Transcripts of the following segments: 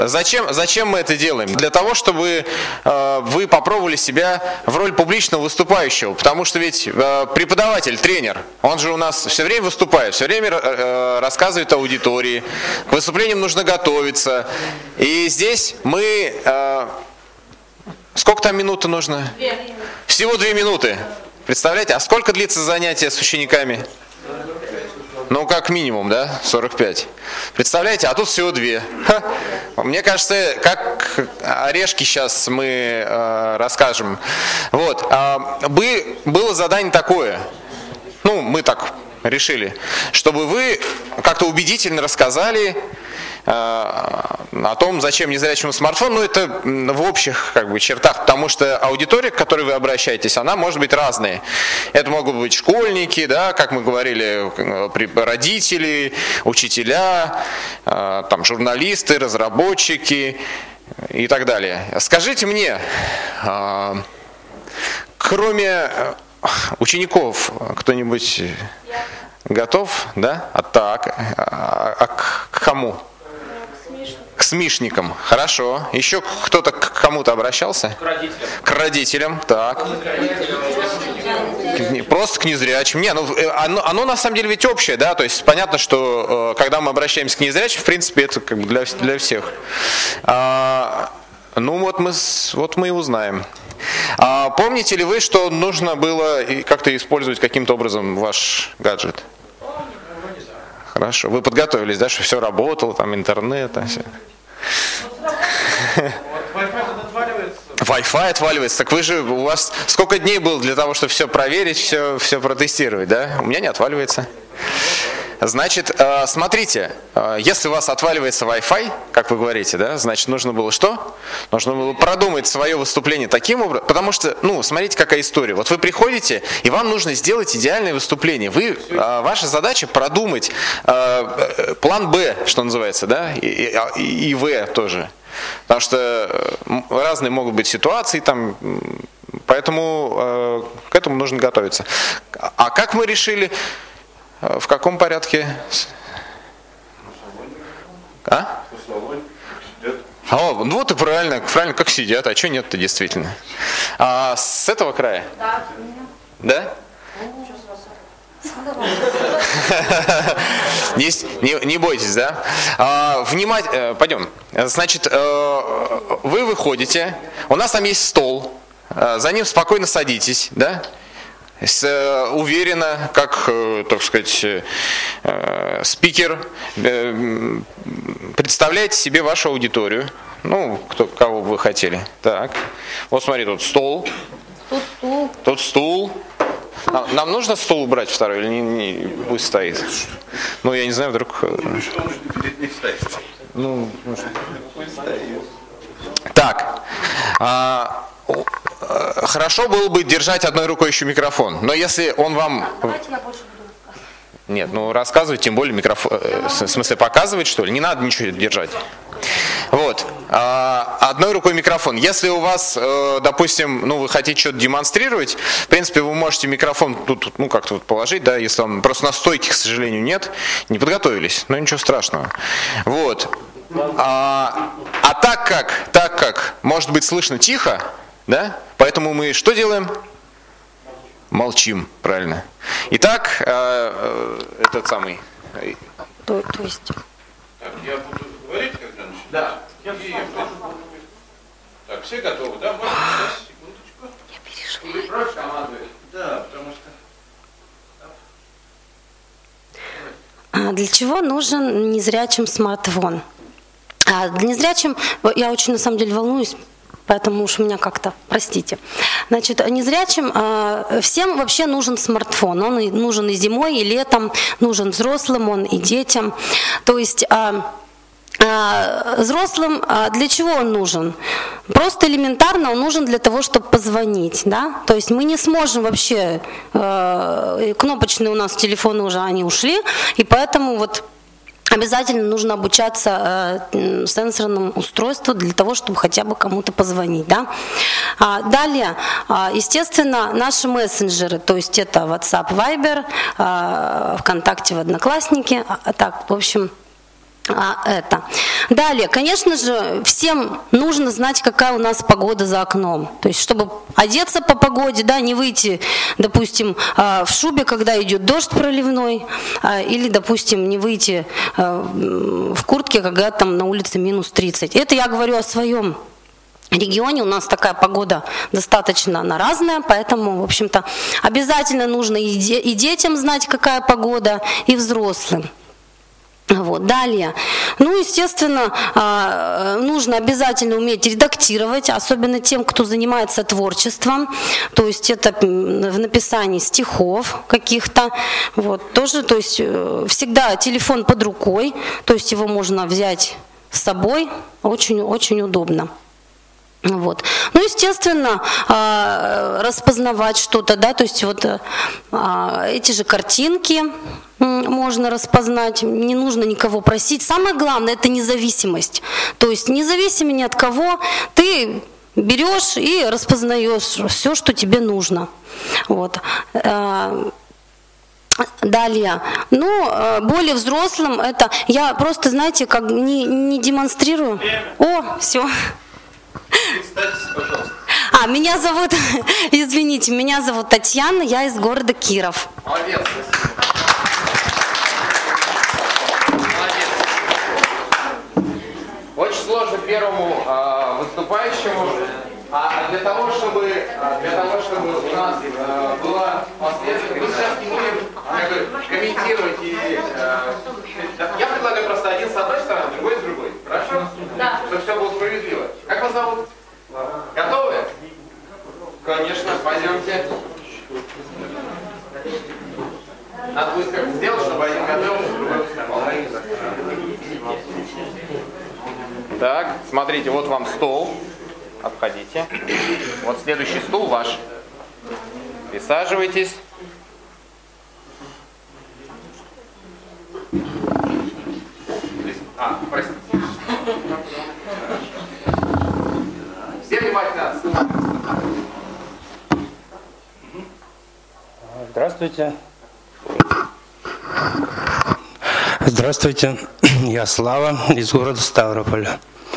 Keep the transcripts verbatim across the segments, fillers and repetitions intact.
Зачем, зачем мы это делаем? Для того, чтобы э, вы попробовали себя в роли публичного выступающего. Потому что ведь э, преподаватель, тренер, он же у нас все время выступает, все время э, рассказывает аудитории. К выступлениям нужно готовиться. И здесь мы... Э, сколько там минуты нужно? Две. Всего две минуты. Представляете? А сколько длится занятие с учениками? Ну, как минимум, да, сорок пять. Представляете, а тут всего две. Ха. Мне кажется, как орешки сейчас мы э, расскажем. Вот, а, бы, было задание такое, ну, мы так решили, чтобы вы как-то убедительно рассказали о том, зачем незрячему смартфон, ну это в общих как бы чертах, потому что аудитория, к которой вы обращаетесь, она может быть разная. Это могут быть школьники, да, как мы говорили, родители, учителя, там, журналисты, разработчики и так далее. Скажите мне, кроме учеников, кто-нибудь готов, да? А так, а, а к кому? К смешникам. Хорошо. Еще кто-то к кому-то обращался? К родителям. К родителям, так. К, просто к незрячим. Не, ну оно, оно на самом деле ведь общее, да, то есть понятно, что когда мы обращаемся к незрячим, в принципе, это как бы для, для всех. А, ну вот мы, вот мы и узнаем. А помните ли вы, что нужно было как-то использовать каким-то образом ваш гаджет? Хорошо. Вы подготовились, да, что все работало, там интернет, там все. Wi-Fi отваливается. Так вы же, у вас сколько дней было для того, чтобы все проверить, все, все протестировать, да? У меня не отваливается. Значит, смотрите, если у вас отваливается Wi-Fi, как вы говорите, да, значит, нужно было что? Нужно было продумать свое выступление таким образом, потому что, ну, смотрите, какая история. Вот вы приходите, и вам нужно сделать идеальное выступление. Вы, ваша задача продумать план Б, что называется, да, и, и, и В тоже. Потому что разные могут быть ситуации, там, поэтому к этому нужно готовиться. А как мы решили... В каком порядке? А? О, ну вот и правильно, правильно, как сидят, а что нет-то действительно? А с этого края? Да. Да? Не, не, не бойтесь, да? А, внимательно, пойдем. Значит, вы выходите, у нас там есть стол, за ним спокойно садитесь, да? С, уверенно, как, так сказать, спикер, представляете себе вашу аудиторию. Ну, кто, кого бы вы хотели. Так. Вот смотри, тут стол. Тут стул. Тут стул. Нам, нам нужно стул убрать второй или не, не, пусть стоит? Ну, я не знаю, вдруг... Ну, так. А, хорошо было бы держать одной рукой еще микрофон, но если он вам... Нет, ну рассказывать, тем более микрофон, в смысле показывать, что ли, не надо ничего держать. Вот, одной рукой микрофон. Если у вас, допустим, ну вы хотите что-то демонстрировать, в принципе, вы можете микрофон тут, ну как-то вот положить, да, если вам просто на стойке, к сожалению, нет, не подготовились, но ничего страшного. Вот. А, а так как, так как, может быть слышно тихо, да, поэтому мы что делаем? Молчим, правильно. Итак, э, этот самый. То, то есть. Так, я буду говорить, когда начну? Да. Я так, все готовы, да? Можно сейчас, секундочку. Я переживаю. Или прочь командует? Да, потому что... А для чего нужен незрячим смартфон? А для незрячим, я очень на самом деле волнуюсь, поэтому уж меня как-то, простите. Значит, незрячим э, всем вообще нужен смартфон. Он и, нужен и зимой, и летом, нужен взрослым, он и детям. То есть э, э, взрослым э, для чего он нужен? Просто элементарно он нужен для того, чтобы позвонить. Да? То есть мы не сможем вообще, э, кнопочные у нас телефоны уже, они ушли, и поэтому вот... Обязательно нужно обучаться э, сенсорному устройству для того, чтобы хотя бы кому-то позвонить. Да? А, далее, а, естественно, наши мессенджеры, то есть это WhatsApp, Viber, а, ВКонтакте, в Одноклассники. А, так, в общем, А, это. Далее, конечно же, всем нужно знать, какая у нас погода за окном. То есть, чтобы одеться по погоде, да, не выйти, допустим, в шубе, когда идет дождь проливной, или, допустим, не выйти в куртке, когда там на улице минус тридцать. Это я говорю о своем регионе. У нас такая погода достаточно она разная, поэтому, в общем-то, обязательно нужно и, де- и детям знать, какая погода, и взрослым. Вот. Далее, ну, естественно, нужно обязательно уметь редактировать, особенно тем, кто занимается творчеством, то есть это в написании стихов каких-то, вот, тоже, то есть всегда телефон под рукой, то есть его можно взять с собой, очень-очень удобно. Вот. Ну, естественно, распознавать что-то, да, то есть вот эти же картинки можно распознать, не нужно никого просить. Самое главное – это независимость. То есть независимо ни от кого, ты берешь и распознаешь все, что тебе нужно. Вот. Далее, ну, более взрослым это, я просто, знаете, как не, не демонстрирую. О, все. Представьтесь, пожалуйста. А, меня зовут, извините, меня зовут Татьяна, я из города Киров. Молодец. Молодец. Очень сложно первому а, выступающему, а для того, чтобы, а, для того, чтобы у нас а, была последовательность, мы сейчас не будем как бы, комментировать и а, я предлагаю просто один с одной стороны, другой с другой. Хорошо? Да. Чтобы все было справедливо. Как вас зовут? Готовы? Конечно, пойдемте. Надо будет как-то сделать, чтобы один готовился, другой вставал. Так, смотрите, вот вам стол. Обходите. Вот следующий стул ваш. Присаживайтесь. А, простите. Все внимательно. Здравствуйте. Здравствуйте. Я Слава из города Ставрополя.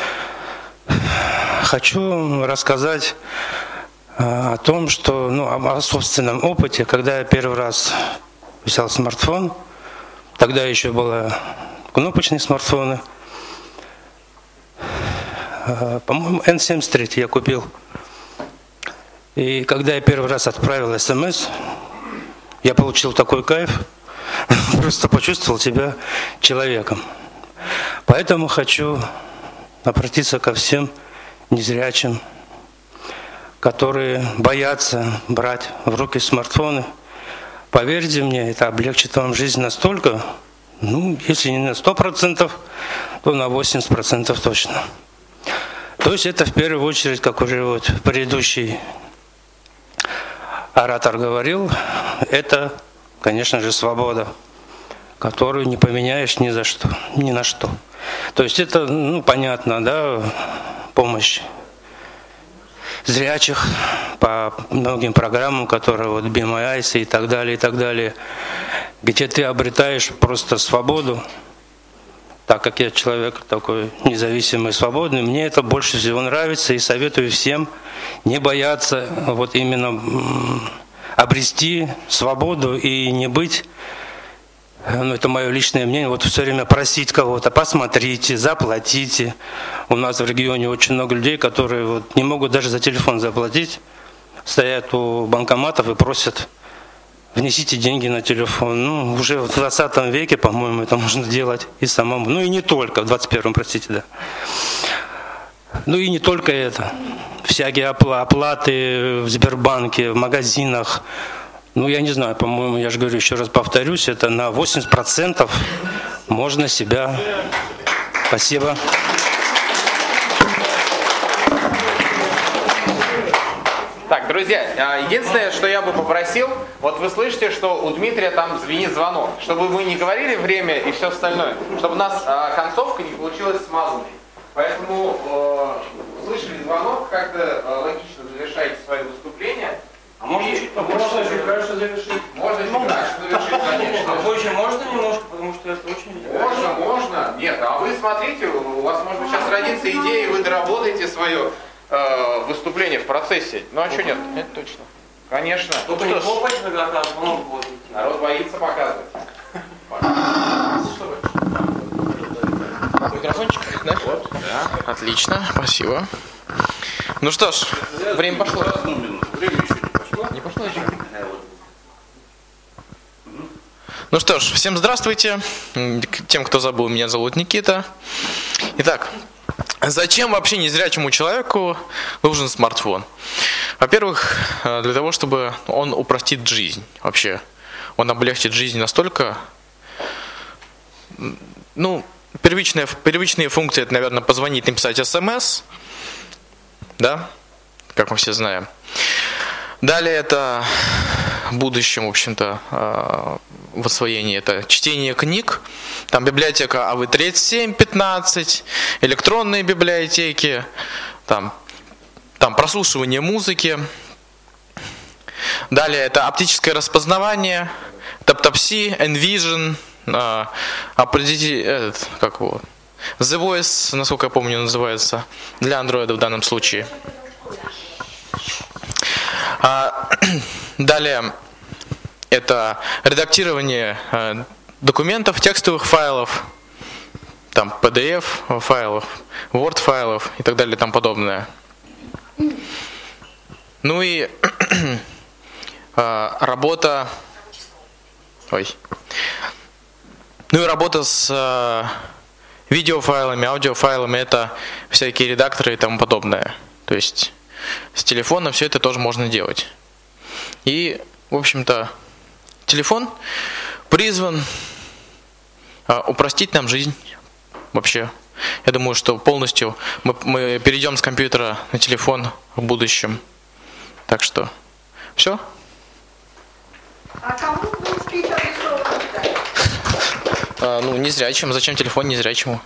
Хочу рассказать о том, что, ну, о собственном опыте, когда я первый раз взял смартфон. Тогда еще были кнопочные смартфоны. По-моему, эн семьдесят три я купил. И когда я первый раз отправил смс, я получил такой кайф, просто почувствовал себя человеком. Поэтому хочу обратиться ко всем незрячим, которые боятся брать в руки смартфоны. Поверьте мне, это облегчит вам жизнь настолько, ну, если не на сто процентов, то на восемьдесят процентов точно. То есть это в первую очередь, как уже вот предыдущий оратор говорил, это, конечно же, свобода, которую не поменяешь ни за что, ни на что. То есть это, ну, понятно, да, помощь зрячих по многим программам, которые вот Be My Eyes и так далее, и так далее, где ты обретаешь просто свободу. Так как я человек такой независимый, свободный, мне это больше всего нравится и советую всем не бояться вот именно обрести свободу и не быть, ну, это мое личное мнение, вот все время просить кого-то, посмотрите, заплатите. У нас в регионе очень много людей, которые вот не могут даже за телефон заплатить, стоят у банкоматов и просят: внесите деньги на телефон. Ну, уже в двадцатом веке, по-моему, это можно делать и самому. Ну и не только, в двадцать первом, простите, да. Ну и не только это. Всякие оплаты в Сбербанке, в магазинах. Ну, я не знаю, по-моему, я же говорю, еще раз повторюсь, это на восемьдесят процентов можно себя... Спасибо. Так, друзья, единственное, что я бы попросил, вот вы слышите, что у Дмитрия там звенит звонок, чтобы мы не говорили время и все остальное, чтобы у нас э, концовка не получилась смазанной. Поэтому э, слышали звонок, как-то э, логично завершайте свое выступление. А можно чуть побольше? Можно чуть раньше завершить. Можно чуть раньше завершить. А позже можно немножко, потому что это очень... Можно, можно. Нет, а вы смотрите, у вас, может быть, сейчас родится идея, и вы доработаете свое э, выступление в процессе. Ну а что нет? Это точно. Конечно. Только не хлопать на глаза, много будет. Народ боится показывать. Микрофончик, да? Вот. Да. Отлично, спасибо. Ну что ж, время пошло. Время еще не пошло. Не пошло еще? Ну что ж, всем здравствуйте. Тем, кто забыл, меня зовут Никита. Итак, зачем вообще незрячему человеку нужен смартфон? Во-первых, для того, чтобы он упростит жизнь. Вообще, он облегчит жизнь настолько... Ну, первичные, первичные функции, это, наверное, позвонить, написать смс. Да? Как мы все знаем. Далее это в будущем, в общем-то, в освоении это чтение книг. Там библиотека эй ви тридцать семь пятнадцать, электронные библиотеки, там, там прослушивание музыки. Далее это оптическое распознавание, Tap-Tap-C, Envision, определите, этот, как его, The Voice, насколько я помню, называется, для Android в данном случае. А, далее это редактирование э, документов, текстовых файлов, там пи ди эф файлов, Word файлов и так далее и тому подобное. Ну и э, работа, ой, ну и работа с э, видеофайлами, аудиофайлами, это всякие редакторы и тому подобное. То есть с телефона все это тоже можно делать. И, в общем-то, телефон призван а, упростить нам жизнь. Вообще, я думаю, что полностью мы, мы перейдем с компьютера на телефон в будущем. Так что, все. А кому в принципе это адресовано? А, ну, незрячим. Зачем телефон незрячему?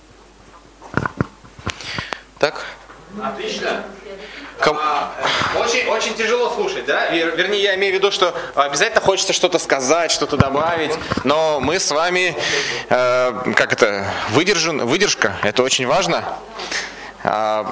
Так? Отлично. Ком... Очень, очень тяжело слушать, да? Вер, вернее, я имею в виду, что обязательно хочется что-то сказать, что-то добавить, но мы с вами, э, как это, выдержан, выдержка, это очень важно. Э,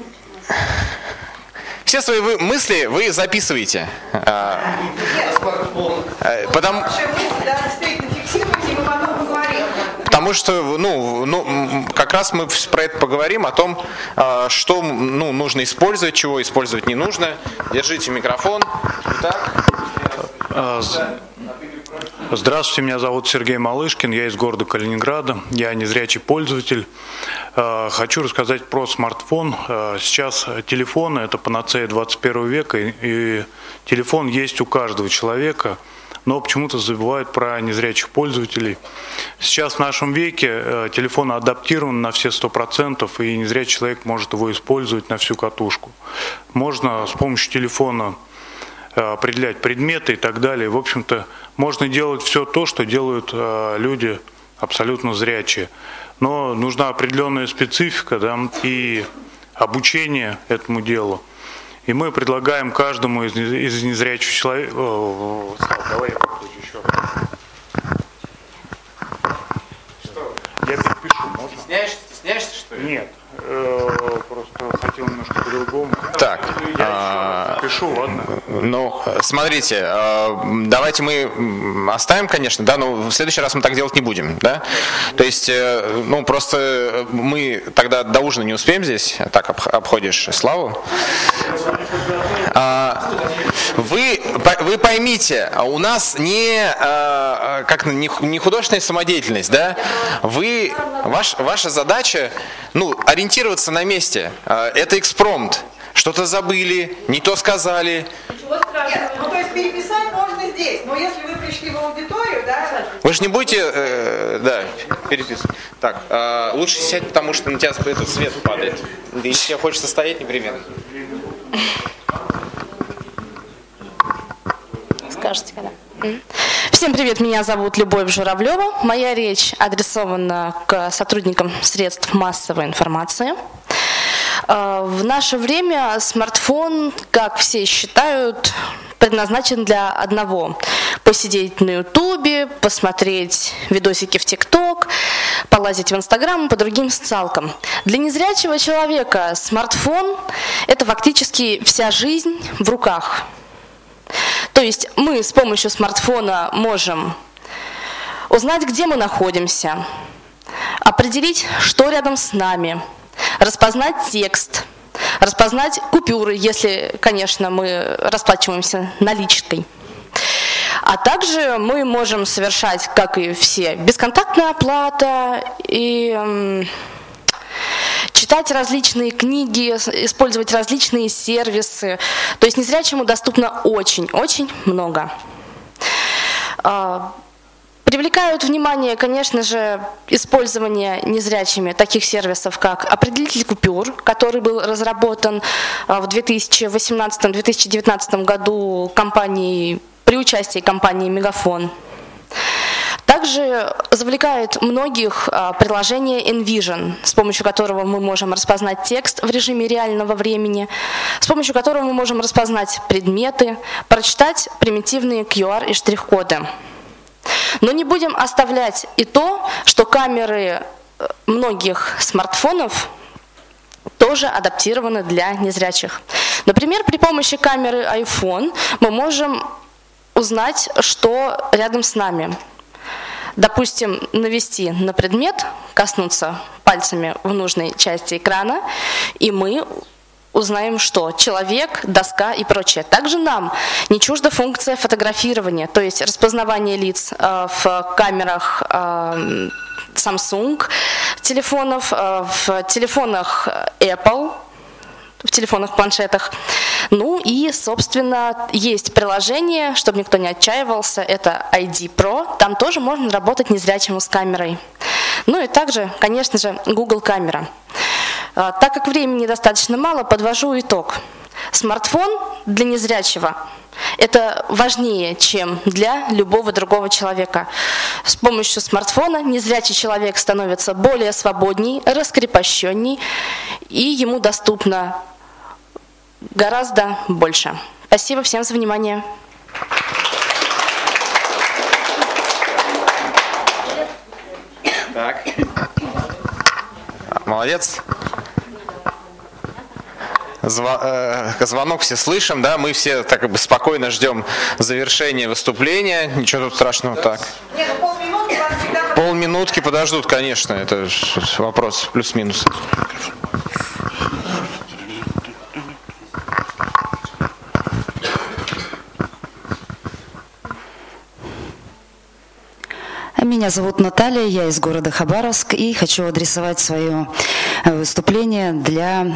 все свои вы, мысли вы записываете. Э, э, потому... Ваши мысли, да, действительно фиксируйте, и мы потом поговорим. Потому что, ну, ну, как раз мы про это поговорим, о том, что, ну, нужно использовать, чего использовать не нужно. Держите микрофон. Итак. Здравствуйте, меня зовут Сергей Малышкин, я из города Калининграда, я незрячий пользователь. Хочу рассказать про смартфон. Сейчас телефоны – это панацея двадцать первого века, и телефон есть у каждого человека. Но почему-то забывают про незрячих пользователей. Сейчас в нашем веке телефон адаптирован на все сто процентов, и незрячий человек может его использовать на всю катушку. Можно с помощью телефона определять предметы и так далее. В общем-то, можно делать все то, что делают люди абсолютно зрячие. Но нужна определенная специфика, да, и обучение этому делу. И мы предлагаем каждому из, из незрячих человек... О, давай я покажу еще. Что? Я перепишу, можно? Стесняешься, стесняешься, что ли? Нет, э, просто хотел немножко по-другому. Так. Я а... еще пишу, ладно? Ну, смотрите, давайте мы оставим, конечно, да, но в следующий раз мы так делать не будем, да? То есть, ну, просто мы тогда до ужина не успеем здесь, так обходишь Славу. Вы, вы поймите, у нас не, как, не художественная самодеятельность, да? Вы, ваш, ваша задача, ну, ориентироваться на месте. Это экспромт. Что-то забыли, не то сказали. Нет, ну то есть переписать можно здесь, но если вы пришли в аудиторию, да... Вы же не будете, э, да, переписывать. Так, э, лучше сядь, потому что на тебя этот свет падает. Да если тебе хочется стоять, непременно. Скажете, когда? Всем привет, меня зовут Любовь Журавлева. Моя речь адресована к сотрудникам средств массовой информации. В наше время смартфон, как все считают, предназначен для одного посидеть на ютубе, посмотреть видосики в тикток, полазить в инстаграм и по другим социалкам. Для незрячего человека смартфон – это фактически вся жизнь в руках. То есть мы с помощью смартфона можем узнать, где мы находимся, определить, что рядом с нами, распознать текст, распознать купюры, если, конечно, мы расплачиваемся наличкой. А также мы можем совершать, как и все, бесконтактная оплата и м, читать различные книги, использовать различные сервисы. То есть незрячему доступно очень-очень много. Привлекают внимание, конечно же, использование незрячими таких сервисов, как определитель купюр, который был разработан в две тысячи восемнадцатом — две тысячи девятнадцатом году компанией, при участии компании «Мегафон». Также завлекает многих приложение Envision, с помощью которого мы можем распознать текст в режиме реального времени, с помощью которого мы можем распознать предметы, прочитать примитивные ку ар и штрих-коды. Но не будем оставлять и то, что камеры многих смартфонов тоже адаптированы для незрячих. Например, при помощи камеры iPhone мы можем узнать, что рядом с нами. Допустим, навести на предмет, коснуться пальцами в нужной части экрана, и мы узнаем, что человек, доска и прочее. Также нам не чужда функция фотографирования, то есть распознавание лиц э, в камерах э, Samsung телефонов, э, в телефонах Apple, в телефонах-планшетах. Ну и, собственно, есть приложение, чтобы никто не отчаивался, это ай ди про, там тоже можно работать незрячему с камерой. Ну и также, конечно же, Google камера. Так как времени достаточно мало, подвожу итог. Смартфон для незрячего – это важнее, чем для любого другого человека. С помощью смартфона незрячий человек становится более свободней, раскрепощенней, и ему доступно гораздо больше. Спасибо всем за внимание. Так. Молодец. Зва- э, звонок все слышим, да, мы все так как бы спокойно ждем завершения выступления, ничего тут страшного. Так. Нет, ну полминутки вас всегда... Полминутки подождут, конечно, это вопрос плюс-минус. Меня зовут Наталья, я из города Хабаровск и хочу адресовать свое выступление для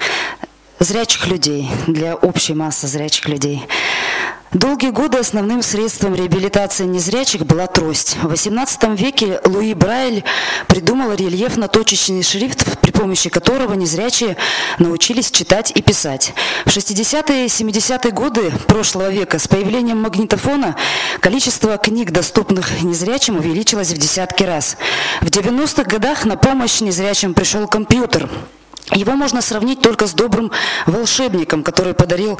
зрячих людей, для общей массы зрячих людей. Долгие годы основным средством реабилитации незрячих была трость. В восемнадцатом веке Луи Брайль придумал рельефно-точечный шрифт, при помощи которого незрячие научились читать и писать. В шестидесятые и семидесятые годы прошлого века с появлением магнитофона количество книг, доступных незрячим, увеличилось в десятки раз. В девяностых годах на помощь незрячим пришел компьютер. Его можно сравнить только с добрым волшебником, который подарил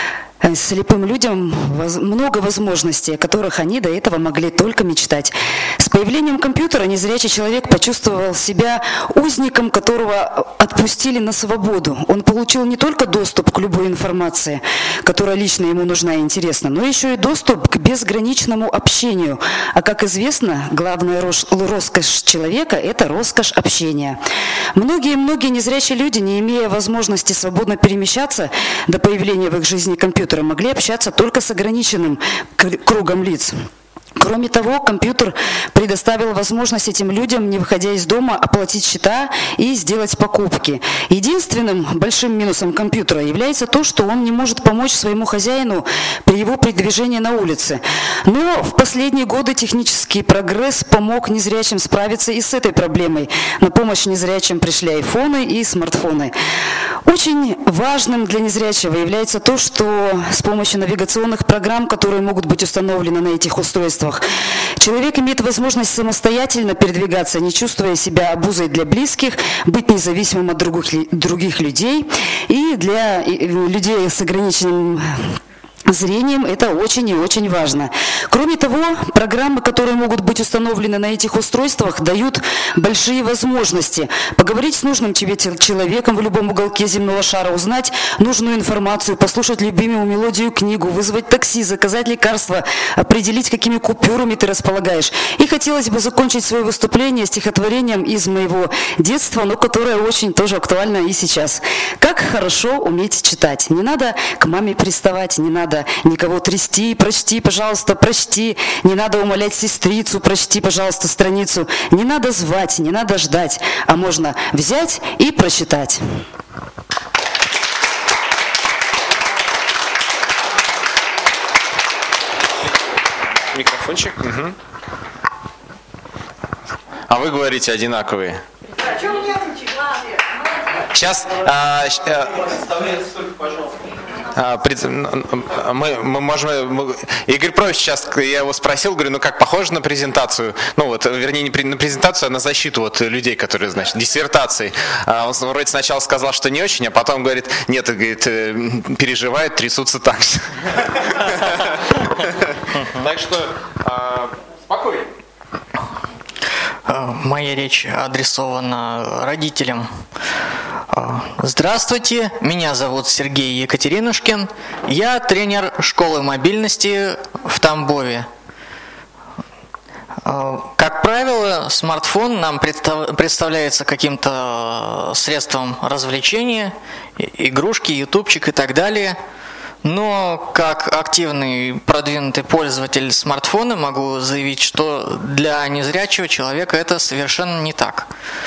слепым людям много возможностей, о которых они до этого могли только мечтать. С появлением компьютера незрячий человек почувствовал себя узником, которого отпустили на свободу. Он получил не только доступ к любой информации, которая лично ему нужна и интересна, но еще и доступ к безграничному общению. А как известно, главная роскошь человека – это роскошь общения. Многие-многие незрячие люди, не имея возможности свободно перемещаться до появления в их жизни компьютера, могли общаться только с ограниченным кругом лиц. Кроме того, компьютер предоставил возможность этим людям, не выходя из дома, оплатить счета и сделать покупки. Единственным большим минусом компьютера является то, что он не может помочь своему хозяину при его передвижении на улице. Но в последние годы технический прогресс помог незрячим справиться и с этой проблемой. На помощь незрячим пришли айфоны и смартфоны. Очень важным для незрячего является то, что с помощью навигационных программ, которые могут быть установлены на этих устройствах, человек имеет возможность самостоятельно передвигаться, не чувствуя себя обузой для близких, быть независимым от других, других людей и для людей с ограниченным зрением это очень и очень важно. Кроме того, программы, которые могут быть установлены на этих устройствах, дают большие возможности поговорить с нужным тебе человеком в любом уголке земного шара, узнать нужную информацию, послушать любимую мелодию, книгу, вызвать такси, заказать лекарства, определить, какими купюрами ты располагаешь. И хотелось бы закончить свое выступление стихотворением из моего детства, но которое очень тоже актуально и сейчас. Как хорошо уметь читать. Не надо к маме приставать, не надо никого трясти, прочти, пожалуйста, прочти, не надо умолять сестрицу, прочти, пожалуйста, страницу, не надо звать, не надо ждать, а можно взять и прочитать. Микрофончик. Угу. А вы говорите одинаковые. А что вы нервничаете? Сейчас а, а, пред, мы, мы можем. Мы, Игорь Прович сейчас, я его спросил, говорю, ну как, похоже на презентацию? Ну вот, вернее, не на презентацию, а на защиту вот людей, которые, значит, диссертации. А он вроде сначала сказал, что не очень, а потом говорит, нет, говорит, переживают, трясутся так же. Так что спокойно. Моя речь адресована родителям. Здравствуйте, меня зовут Сергей Екатеринушкин. Я тренер школы мобильности в Тамбове. Как правило, смартфон нам представляется каким-то средством развлечения, игрушки, ютубчик и так далее. Но как активный продвинутый пользователь смартфона могу заявить, что для незрячего человека это совершенно не так.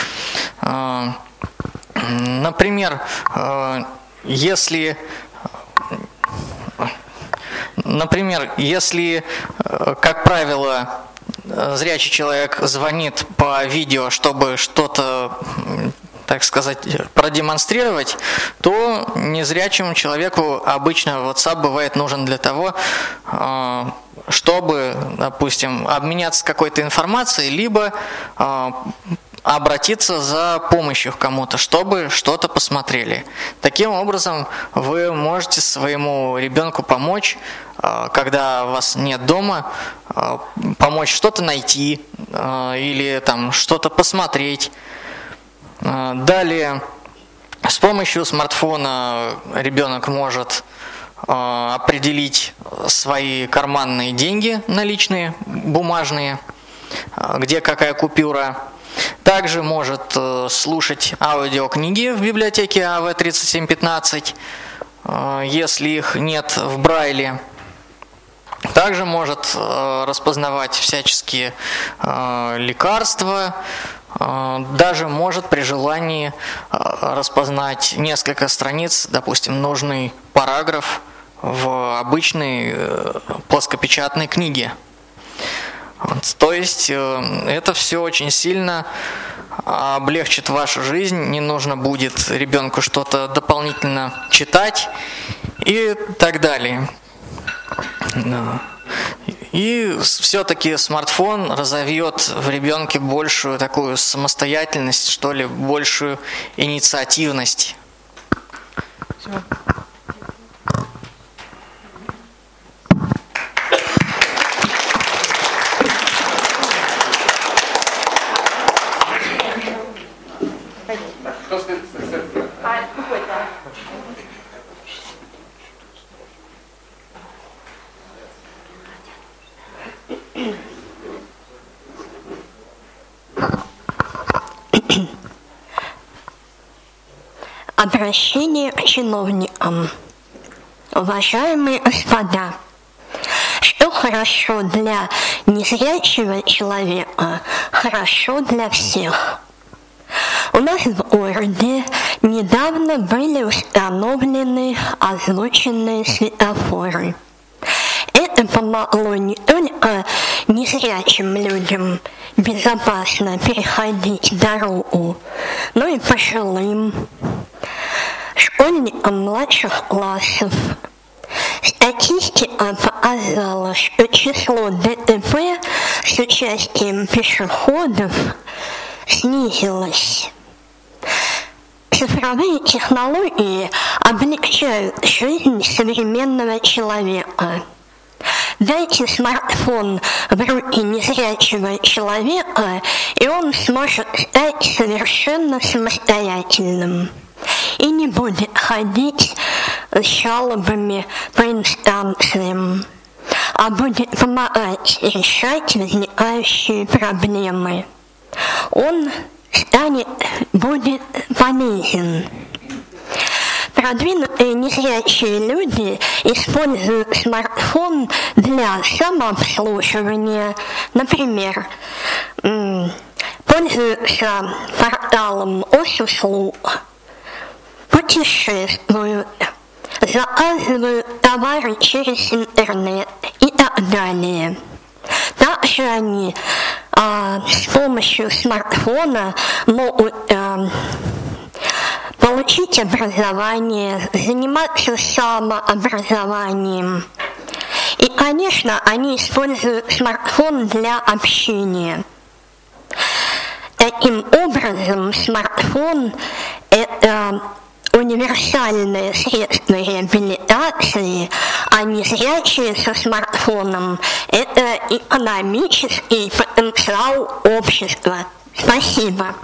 Например, если, например, если, как правило, зрячий человек звонит по видео, чтобы что-то, так сказать, продемонстрировать, то незрячему человеку обычно WhatsApp бывает нужен для того, чтобы, допустим, обменяться какой-то информацией, либо обратиться за помощью к кому-то, чтобы что-то посмотрели. Таким образом, вы можете своему ребенку помочь, когда вас нет дома, помочь что-то найти или там что-то посмотреть. Далее, с помощью смартфона ребенок может определить свои карманные деньги, наличные, бумажные, где какая купюра. Также может слушать аудиокниги в библиотеке А В тридцать семь пятнадцать, если их нет в Брайле. Также может распознавать всяческие лекарства, даже может при желании распознать несколько страниц, допустим, нужный параграф в обычной плоскопечатной книге. То есть это все очень сильно облегчит вашу жизнь, не нужно будет ребенку что-то дополнительно читать и так далее. И все-таки смартфон разовьет в ребенке большую такую самостоятельность, что ли, большую инициативность. Все. Обращение к чиновникам. Уважаемые господа, что хорошо для незрячего человека, хорошо для всех. У нас в городе недавно были установлены озвученные светофоры. Это помогло не только незрячим людям безопасно переходить дорогу, но и пожилым, школьникам младших классов. Статистика показала, что число Д Т П с участием пешеходов снизилось. Цифровые технологии облегчают жизнь современного человека. Дайте смартфон в руки незрячего человека, и он сможет стать совершенно самостоятельным. И не будет ходить с жалобами по инстанциям, а будет помогать решать возникающие проблемы. Он станет, будет полезен. Продвинутые незрячие люди используют смартфон для самообслуживания. Например, пользуются порталом госуслуг, путешествуют, заказывают товары через интернет и так далее. Также они а, с помощью смартфона могут а, получить образование, заниматься самообразованием. И, конечно, они используют смартфон для общения. Таким образом, смартфон – это универсальное средство реабилитации, а незрячие со смартфоном – это экономический потенциал общества. Спасибо.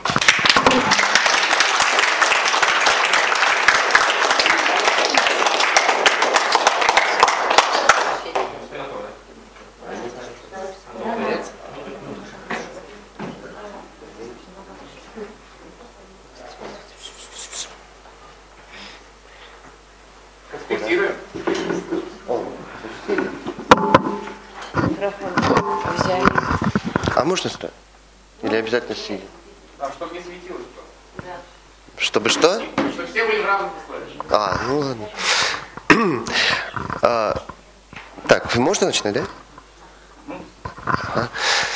А можно стоять? Или обязательно сидя? Да, чтобы не светилось. Да. Чтобы что? Чтобы все были в равных условиях. А, ну ладно. а, так, можно начинать, да? А.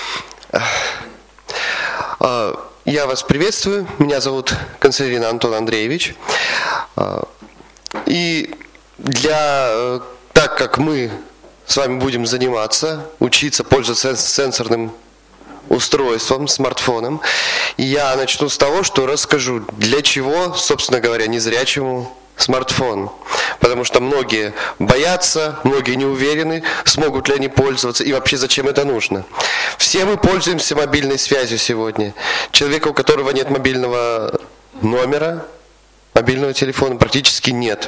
А, я вас приветствую. Меня зовут Константин Антон Андреевич. А, и для... Так как мы с вами будем заниматься, учиться пользоваться сенсорным устройством, смартфоном, я начну с того, что расскажу, для чего, собственно говоря, незрячему смартфон. Потому что многие боятся, многие не уверены, смогут ли они пользоваться и вообще зачем это нужно. Все мы пользуемся мобильной связью сегодня. Человека, у которого нет мобильного номера, мобильного телефона, практически нет.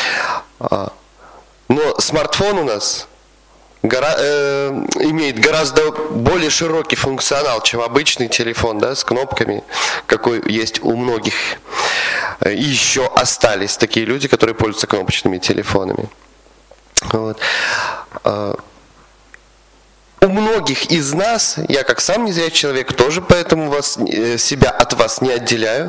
Но смартфон у нас гора, э, имеет гораздо более широкий функционал, чем обычный телефон, да, с кнопками, какой есть у многих. И еще остались такие люди, которые пользуются кнопочными телефонами. Вот. У многих из нас, я как сам незрячий человек, тоже поэтому вас, себя от вас не отделяю,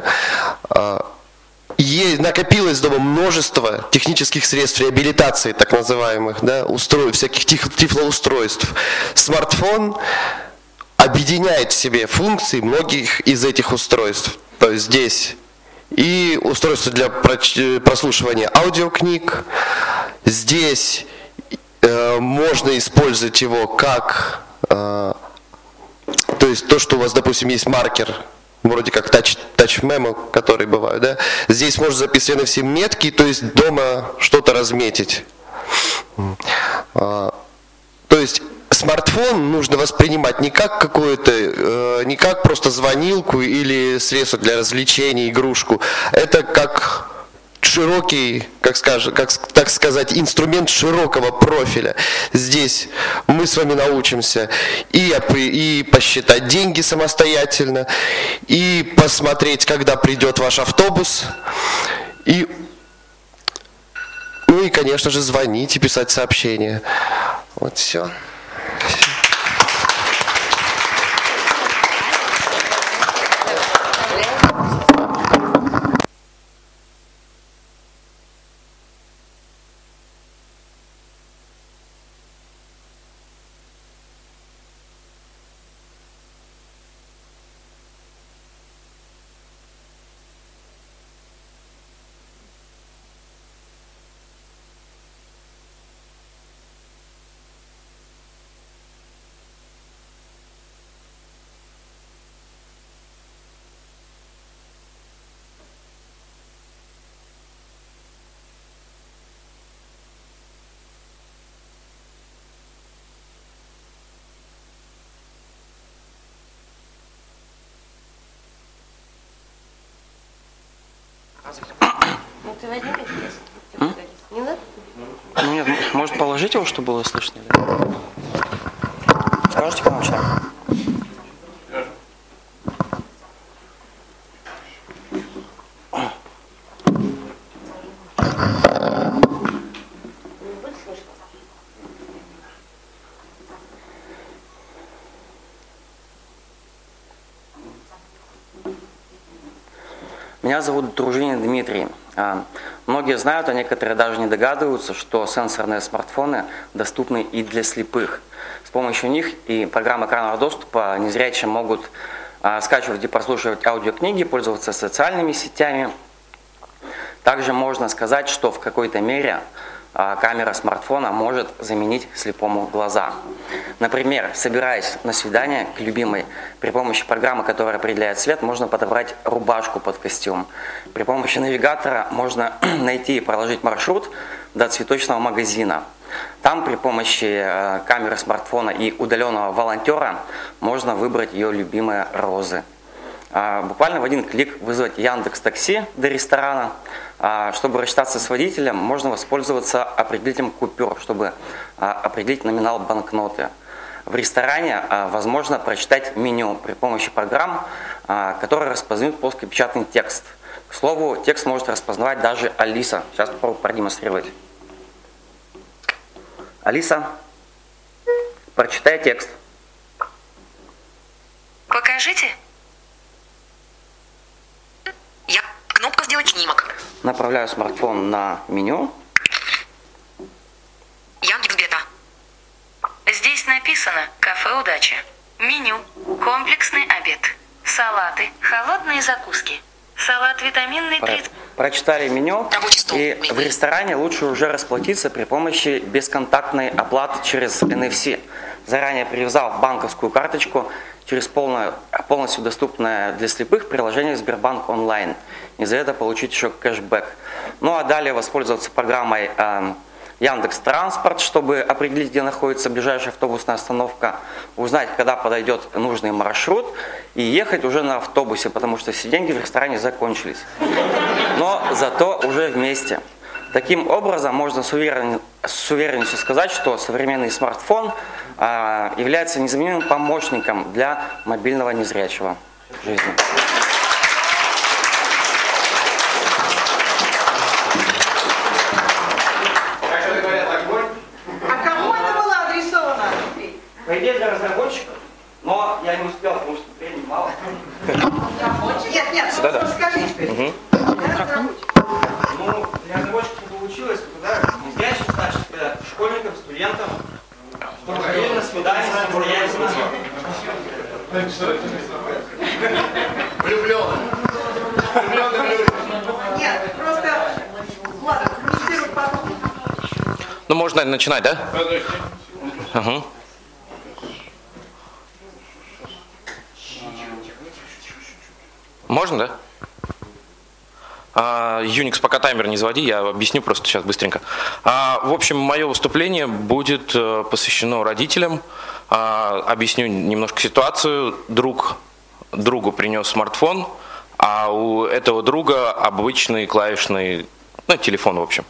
Ей накопилось дома множество технических средств реабилитации, так называемых, да, устройств, всяких тифлоустройств. Смартфон объединяет в себе функции многих из этих устройств. То есть здесь и устройство для прослушивания аудиокниг, здесь э, можно использовать его как, э, то есть то, что у вас, допустим, есть маркер, вроде как тач, тач-мемо, которые бывают, да? Здесь можно записывать все метки, то есть дома что-то разметить. То есть смартфон нужно воспринимать не как какую-то, не как просто звонилку или средство для развлечения, игрушку. Это как широкий, как, скажем, как так сказать, инструмент широкого профиля. Здесь мы с вами научимся и, и посчитать деньги самостоятельно, и посмотреть, когда придет ваш автобус, и, ну и, конечно же, звонить и писать сообщения. Вот все. М? Ну нет, может положить его, чтобы было слышно? Да? Скажите помочь там? Меня зовут Дружинин Дмитрий. Многие знают, а некоторые даже не догадываются, что сенсорные смартфоны доступны и для слепых. С помощью них и программ экранного доступа незрячие могут скачивать и прослушивать аудиокниги, пользоваться социальными сетями. Также можно сказать, что в какой-то мере камера смартфона может заменить слепому глаза. Например, собираясь на свидание к любимой, при помощи программы, которая определяет цвет, можно подобрать рубашку под костюм. При помощи навигатора можно найти и проложить маршрут до цветочного магазина. Там при помощи камеры смартфона и удаленного волонтера можно выбрать ее любимые розы. Буквально в один клик вызвать Яндекс.Такси до ресторана. Чтобы рассчитаться с водителем, можно воспользоваться определителем купюр, чтобы определить номинал банкноты. В ресторане возможно прочитать меню при помощи программ, которые распознают плоскопечатный текст. К слову, текст может распознавать даже Алиса. Сейчас попробую продемонстрировать. Алиса, прочитай текст. Покажите. Я кнопка «Сделать снимок». Направляю смартфон на меню. Яндекс.Бета. Здесь написано «Кафе удачи». Меню. Комплексный обед. Салаты. Холодные закуски. Салат витаминный тридцать. Прочитали меню, и в ресторане лучше уже расплатиться при помощи бесконтактной оплаты через эн эф си. Заранее привязав банковскую карточку через полное, полностью доступное для слепых приложение Сбербанк онлайн. И за это получить еще кэшбэк. Ну а далее воспользоваться программой э, Яндекс Транспорт, чтобы определить, где находится ближайшая автобусная остановка, узнать, когда подойдет нужный маршрут и ехать уже на автобусе, потому что все деньги в ресторане закончились. Но зато уже вместе. Таким образом, можно с, уверен... с уверенностью сказать, что современный смартфон а, является незаменимым помощником для мобильного незрячего в жизни. А кому это было адресовано? По идее для разработчиков, но я не успел, потому что времени мало. Нет, нет, Да, да. расскажите. Угу. Ну, для разработчиков не получилось, когда незрячим, значит, школьникам, студентам, чтобы ходили на свидание самостоятельно. Влюбленным. Влюбленным людям. Нет, просто, ладно, комментируй потом. Ну, можно, наверное, начинать, да? Подожди. Угу. Можно, да? А, Unix пока таймер не заводи, я объясню просто сейчас быстренько. А, в общем, мое выступление будет э, посвящено родителям. А, объясню немножко ситуацию. Друг другу принес смартфон, а у этого друга обычный клавишный, ну, телефон, в общем.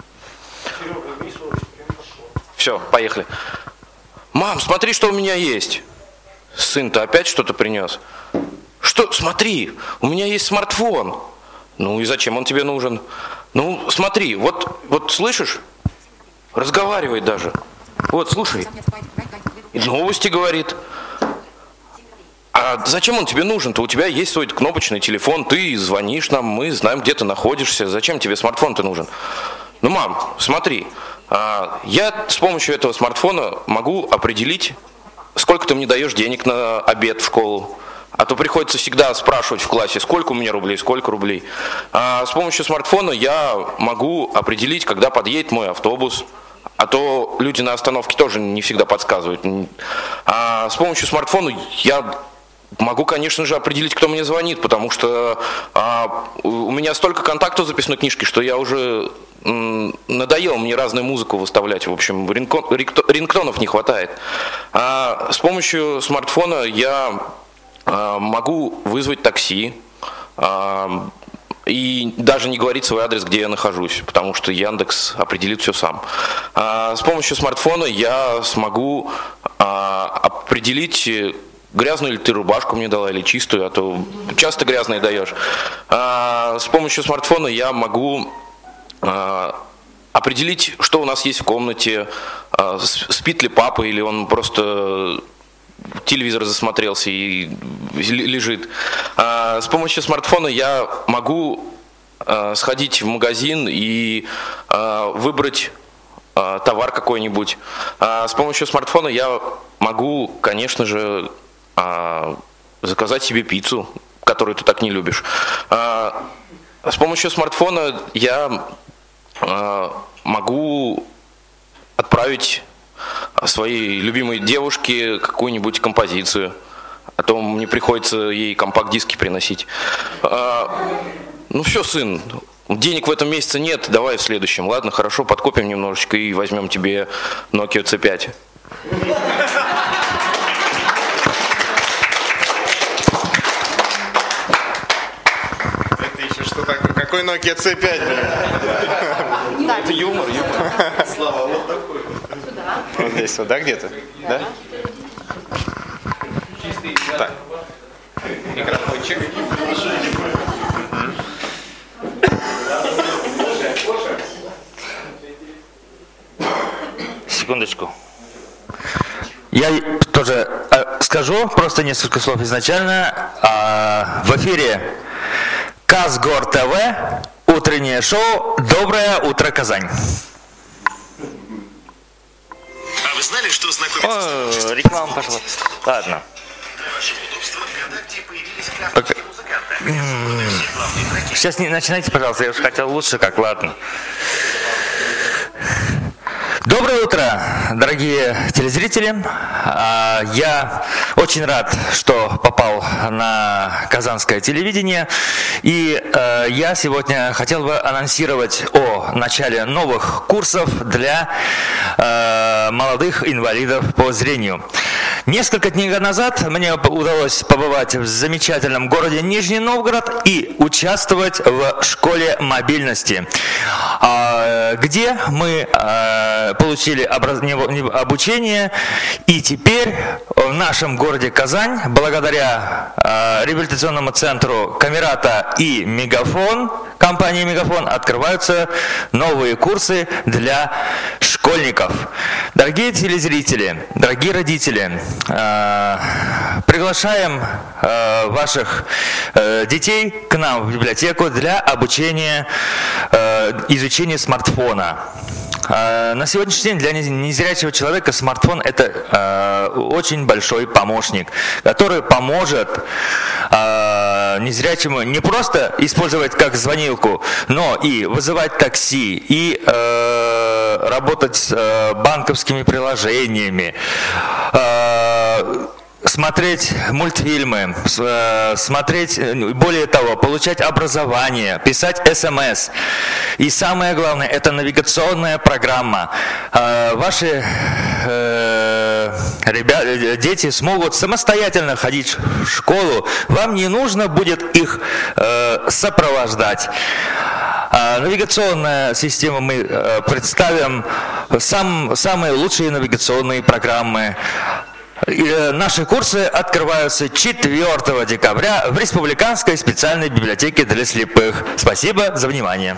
Все, поехали. Мам, смотри, что у меня есть. Сын-то опять что-то принес. Что? Смотри, у меня есть смартфон. Ну и зачем он тебе нужен? Ну, смотри, вот, вот слышишь? Разговаривает даже. Вот, слушай. И новости говорит. А зачем он тебе нужен-то? У тебя есть свой кнопочный телефон, ты звонишь нам, мы знаем, где ты находишься. Зачем тебе смартфон-то нужен? Ну, мам, смотри, я с помощью этого смартфона могу определить, сколько ты мне даешь денег на обед в школу. А то приходится всегда спрашивать в классе, сколько у меня рублей, сколько рублей. А с помощью смартфона я могу определить, когда подъедет мой автобус. А то люди на остановке тоже не всегда подсказывают. А с помощью смартфона я могу, конечно же, определить, кто мне звонит, потому что а, у меня столько контактов в записной книжке, что я уже м, надоело мне разную музыку выставлять. В общем, рингтон, рингтонов не хватает. А с помощью смартфона я могу вызвать такси, и даже не говорить свой адрес, где я нахожусь, потому что Яндекс определит все сам. С помощью смартфона я смогу определить, грязную ли ты рубашку мне дала или чистую, а то часто грязные даешь. С помощью смартфона я могу определить, что у нас есть в комнате, спит ли папа или он просто телевизор засмотрелся и лежит. С помощью смартфона я могу сходить в магазин и выбрать товар какой-нибудь. С помощью смартфона я могу, конечно же, заказать себе пиццу, которую ты так не любишь. С помощью смартфона я могу отправить своей любимой девушке какую-нибудь композицию, а то мне приходится ей компакт-диски приносить. Ну все, сын, денег в этом месяце нет, давай в следующем. Ладно, хорошо, подкопим немножечко и возьмем тебе Nokia си пять. Что такое? Какой Nokia си пять, блин? Это юмор, юмор. Слава, вот такой. Сюда. Вот здесь, вот, да, где-то? Да? Так. Микрофончик. Секундочку. Я тоже э, скажу просто несколько слов изначально. А, в эфире Казгор ТВ, утреннее шоу «Доброе утро, Казань». А вы знали, что знакомиться... О, реклама пошла. Ладно. Пока... Сейчас не начинайте, пожалуйста, я уж хотел лучше, как, ладно. Доброе утро, дорогие телезрители. Я очень рад, что попал на казанское телевидение. И я сегодня хотел бы анонсировать о начале новых курсов для молодых инвалидов по зрению. Несколько дней назад мне удалось побывать в замечательном городе Нижний Новгород и участвовать в школе мобильности, где мы получили обучение, и теперь в нашем городе Казань, благодаря реабилитационному центру Камерата и Мегафон, компании Мегафон, открываются новые курсы для школьников. Дорогие телезрители, дорогие родители, приглашаем ваших детей к нам в библиотеку для обучения, изучения смартфона. На сегодняшний день для незрячего человека смартфон – это очень большой помощник, который поможет незрячему не просто использовать как звонилку, но и вызывать такси, и работать с банковскими приложениями, смотреть мультфильмы, смотреть, более того, получать образование, писать эс эм эс. И самое главное, это навигационная программа. Ваши ребята, дети смогут самостоятельно ходить в школу. Вам не нужно будет их сопровождать. Навигационная система мы представим, сам, самые лучшие навигационные программы. И наши курсы открываются четвёртого декабря в Республиканской специальной библиотеке для слепых. Спасибо за внимание.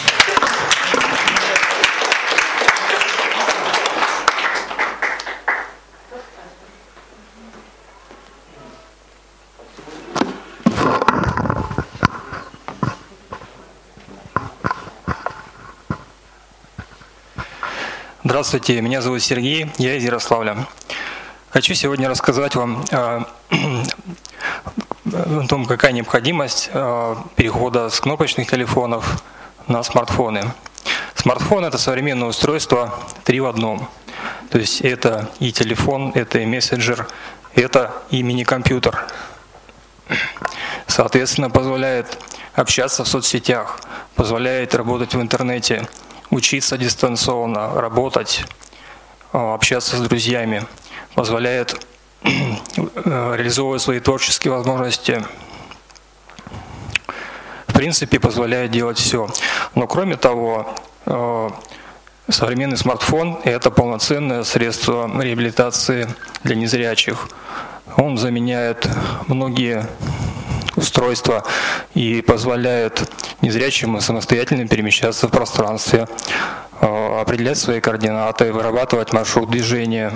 Здравствуйте, меня зовут Сергей, я из Ярославля. Хочу сегодня рассказать вам о том, какая необходимость перехода с кнопочных телефонов на смартфоны. Смартфон – это современное устройство три в одном. То есть это и телефон, это и мессенджер, это и мини-компьютер. Соответственно, позволяет общаться в соцсетях, позволяет работать в интернете, учиться дистанционно, работать, общаться с друзьями, позволяет реализовывать свои творческие возможности. В принципе позволяет делать все. Но кроме того, современный смартфон – это полноценное средство реабилитации для незрячих. Он заменяет многие устройства и позволяет незрячим самостоятельно перемещаться в пространстве, определять свои координаты, вырабатывать маршрут движения,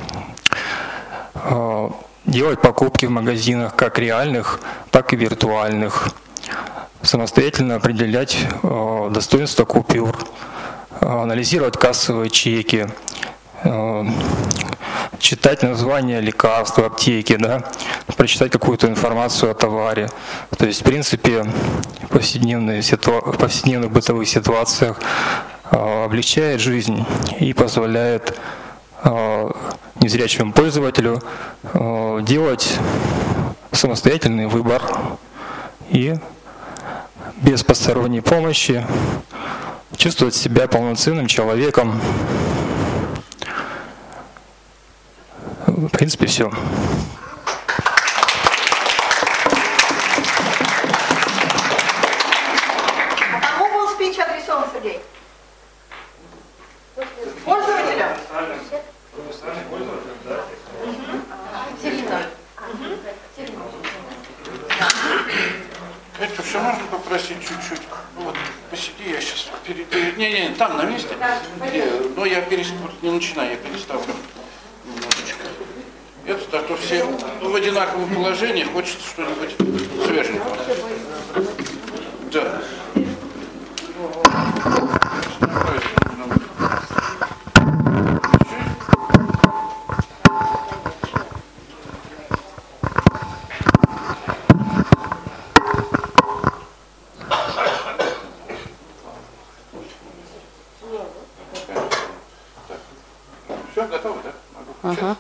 делать покупки в магазинах как реальных, так и виртуальных, самостоятельно определять достоинство купюр, анализировать кассовые чеки, читать названия лекарств в аптеке, да, прочитать какую-то информацию о товаре. То есть, в принципе, в повседневных, ситу... в повседневных бытовых ситуациях э, облегчает жизнь и позволяет э, незрячему пользователю э, делать самостоятельный выбор и без посторонней помощи чувствовать себя полноценным человеком. В принципе, все. А кому был спич адресован, Сергей? Пользователям? Катя, все можно попросить чуть-чуть? Вот, посиди, я сейчас перейду. Не, не, там, на месте. Где? Но я перес... не начинаю, я переставлю немножечко. Это, а то все в одинаковом положении, хочется что-нибудь свеженького. Да. Все, готово, да? Могу включать?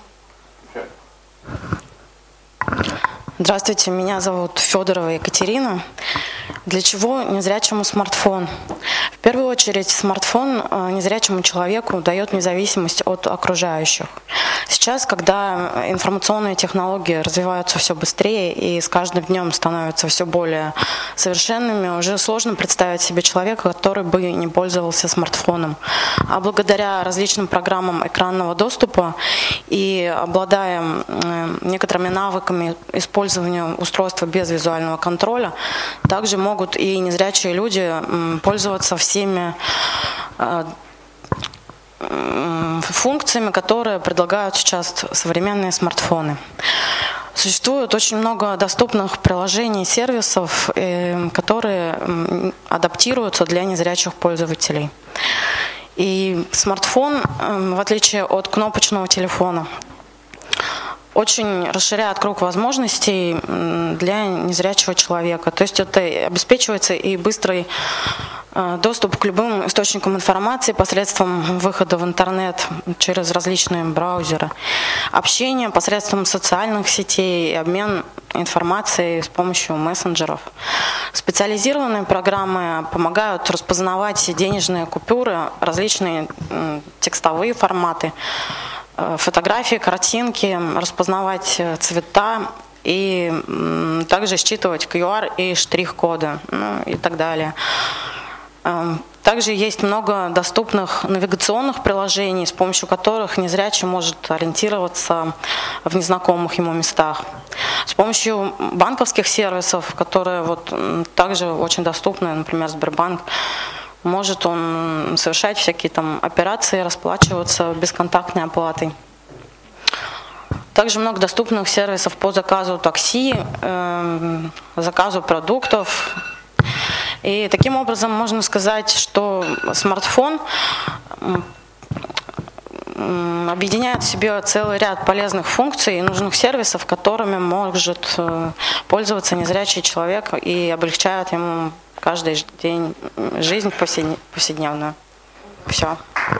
Здравствуйте, меня зовут Федорова Екатерина. Для чего незрячему смартфон? В первую очередь смартфон незрячему человеку дает независимость от окружающих. Сейчас, когда информационные технологии развиваются все быстрее и с каждым днем становятся все более совершенными, уже сложно представить себе человека, который бы не пользовался смартфоном. А благодаря различным программам экранного доступа и обладая некоторыми навыками использования устройства без визуального контроля, также могут и незрячие люди пользоваться всеми функциями, которые предлагают сейчас современные смартфоны. Существует очень много доступных приложений и сервисов, которые адаптируются для незрячих пользователей. И смартфон, в отличие от кнопочного телефона, очень расширяет круг возможностей для незрячего человека. То есть это обеспечивается и быстрый доступ к любым источникам информации посредством выхода в интернет через различные браузеры, общение посредством социальных сетей и обмен информацией с помощью мессенджеров. Специализированные программы помогают распознавать денежные купюры, различные текстовые форматы, фотографии, картинки, распознавать цвета и также считывать ку ар и штрих-коды, ну, и так далее. Также есть много доступных навигационных приложений, с помощью которых незрячий может ориентироваться в незнакомых ему местах. С помощью банковских сервисов, которые вот также очень доступны, например, Сбербанк, может он совершать всякие там операции, расплачиваться бесконтактной оплатой. Также много доступных сервисов по заказу такси, э, заказу продуктов. И таким образом можно сказать, что смартфон объединяет в себе целый ряд полезных функций и нужных сервисов, которыми может пользоваться незрячий человек и облегчает ему каждый день жизнь повседневную. Все.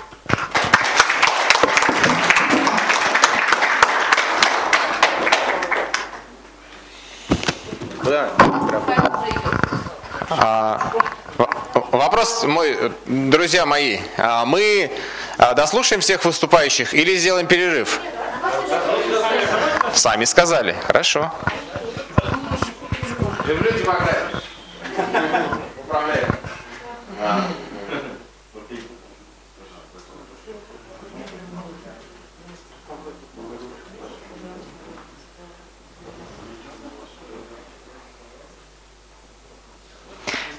Да. А, вопрос мой, друзья мои, мы дослушаем всех выступающих или сделаем перерыв? Сами сказали. Хорошо. Люблю демократию.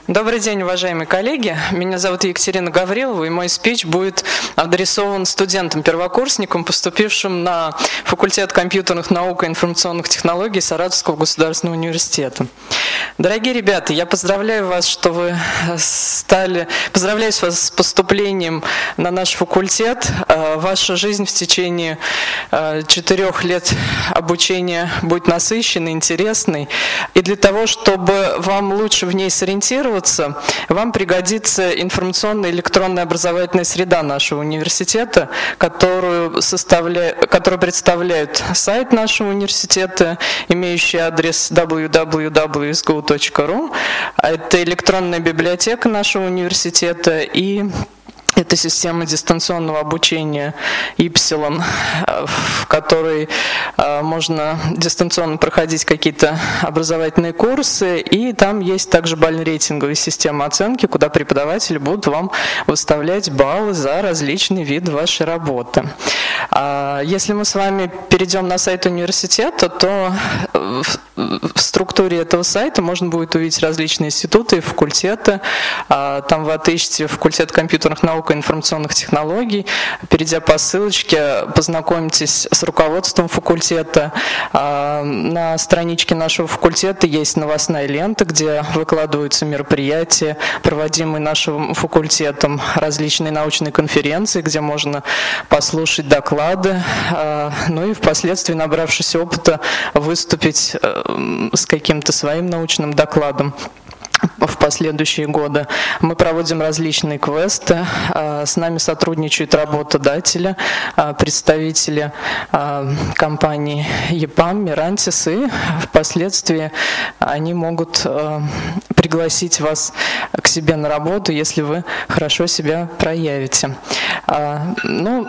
Добрый день, уважаемые коллеги. Меня зовут Екатерина Гаврилова, и мой спич будет адресован студентам-первокурсникам, поступившим на факультет компьютерных наук и информационных технологий Саратовского государственного университета. Дорогие ребята, я поздравляю вас, что вы стали... Поздравляю вас с поступлением на наш факультет. Ваша жизнь в течение четырех лет обучения будет насыщенной, интересной. И для того, чтобы вам лучше в ней сориентироваться, вам пригодится информационная электронная образовательная среда нашего университета, которую, составля... которую представляет сайт нашего университета, имеющий адрес дабл ю дабл ю дабл ю точка эс джи ю точка ру. Это электронная библиотека нашего университета и это система дистанционного обучения Ипсилон, в которой можно дистанционно проходить какие-то образовательные курсы, и там есть также бально-рейтинговая система оценки, куда преподаватели будут вам выставлять баллы за различные виды вашей работы. Если мы с вами перейдем на сайт университета, то в структуре этого сайта можно будет увидеть различные институты и факультеты. Там вы отыщете факультет компьютерных наук и информационных технологий. Перейдя по ссылочке, познакомитесь с руководством факультета. На страничке нашего факультета есть новостная лента, где выкладываются мероприятия, проводимые нашим факультетом, различные научные конференции, где можно послушать доклады, ну и впоследствии, набравшись опыта, выступить с каким-то своим научным докладом в последующие годы. Мы проводим различные квесты, с нами сотрудничают работодатели, представители компании ЕПАМ, Мирантис, и впоследствии они могут пригласить вас к себе на работу, если вы хорошо себя проявите. Ну,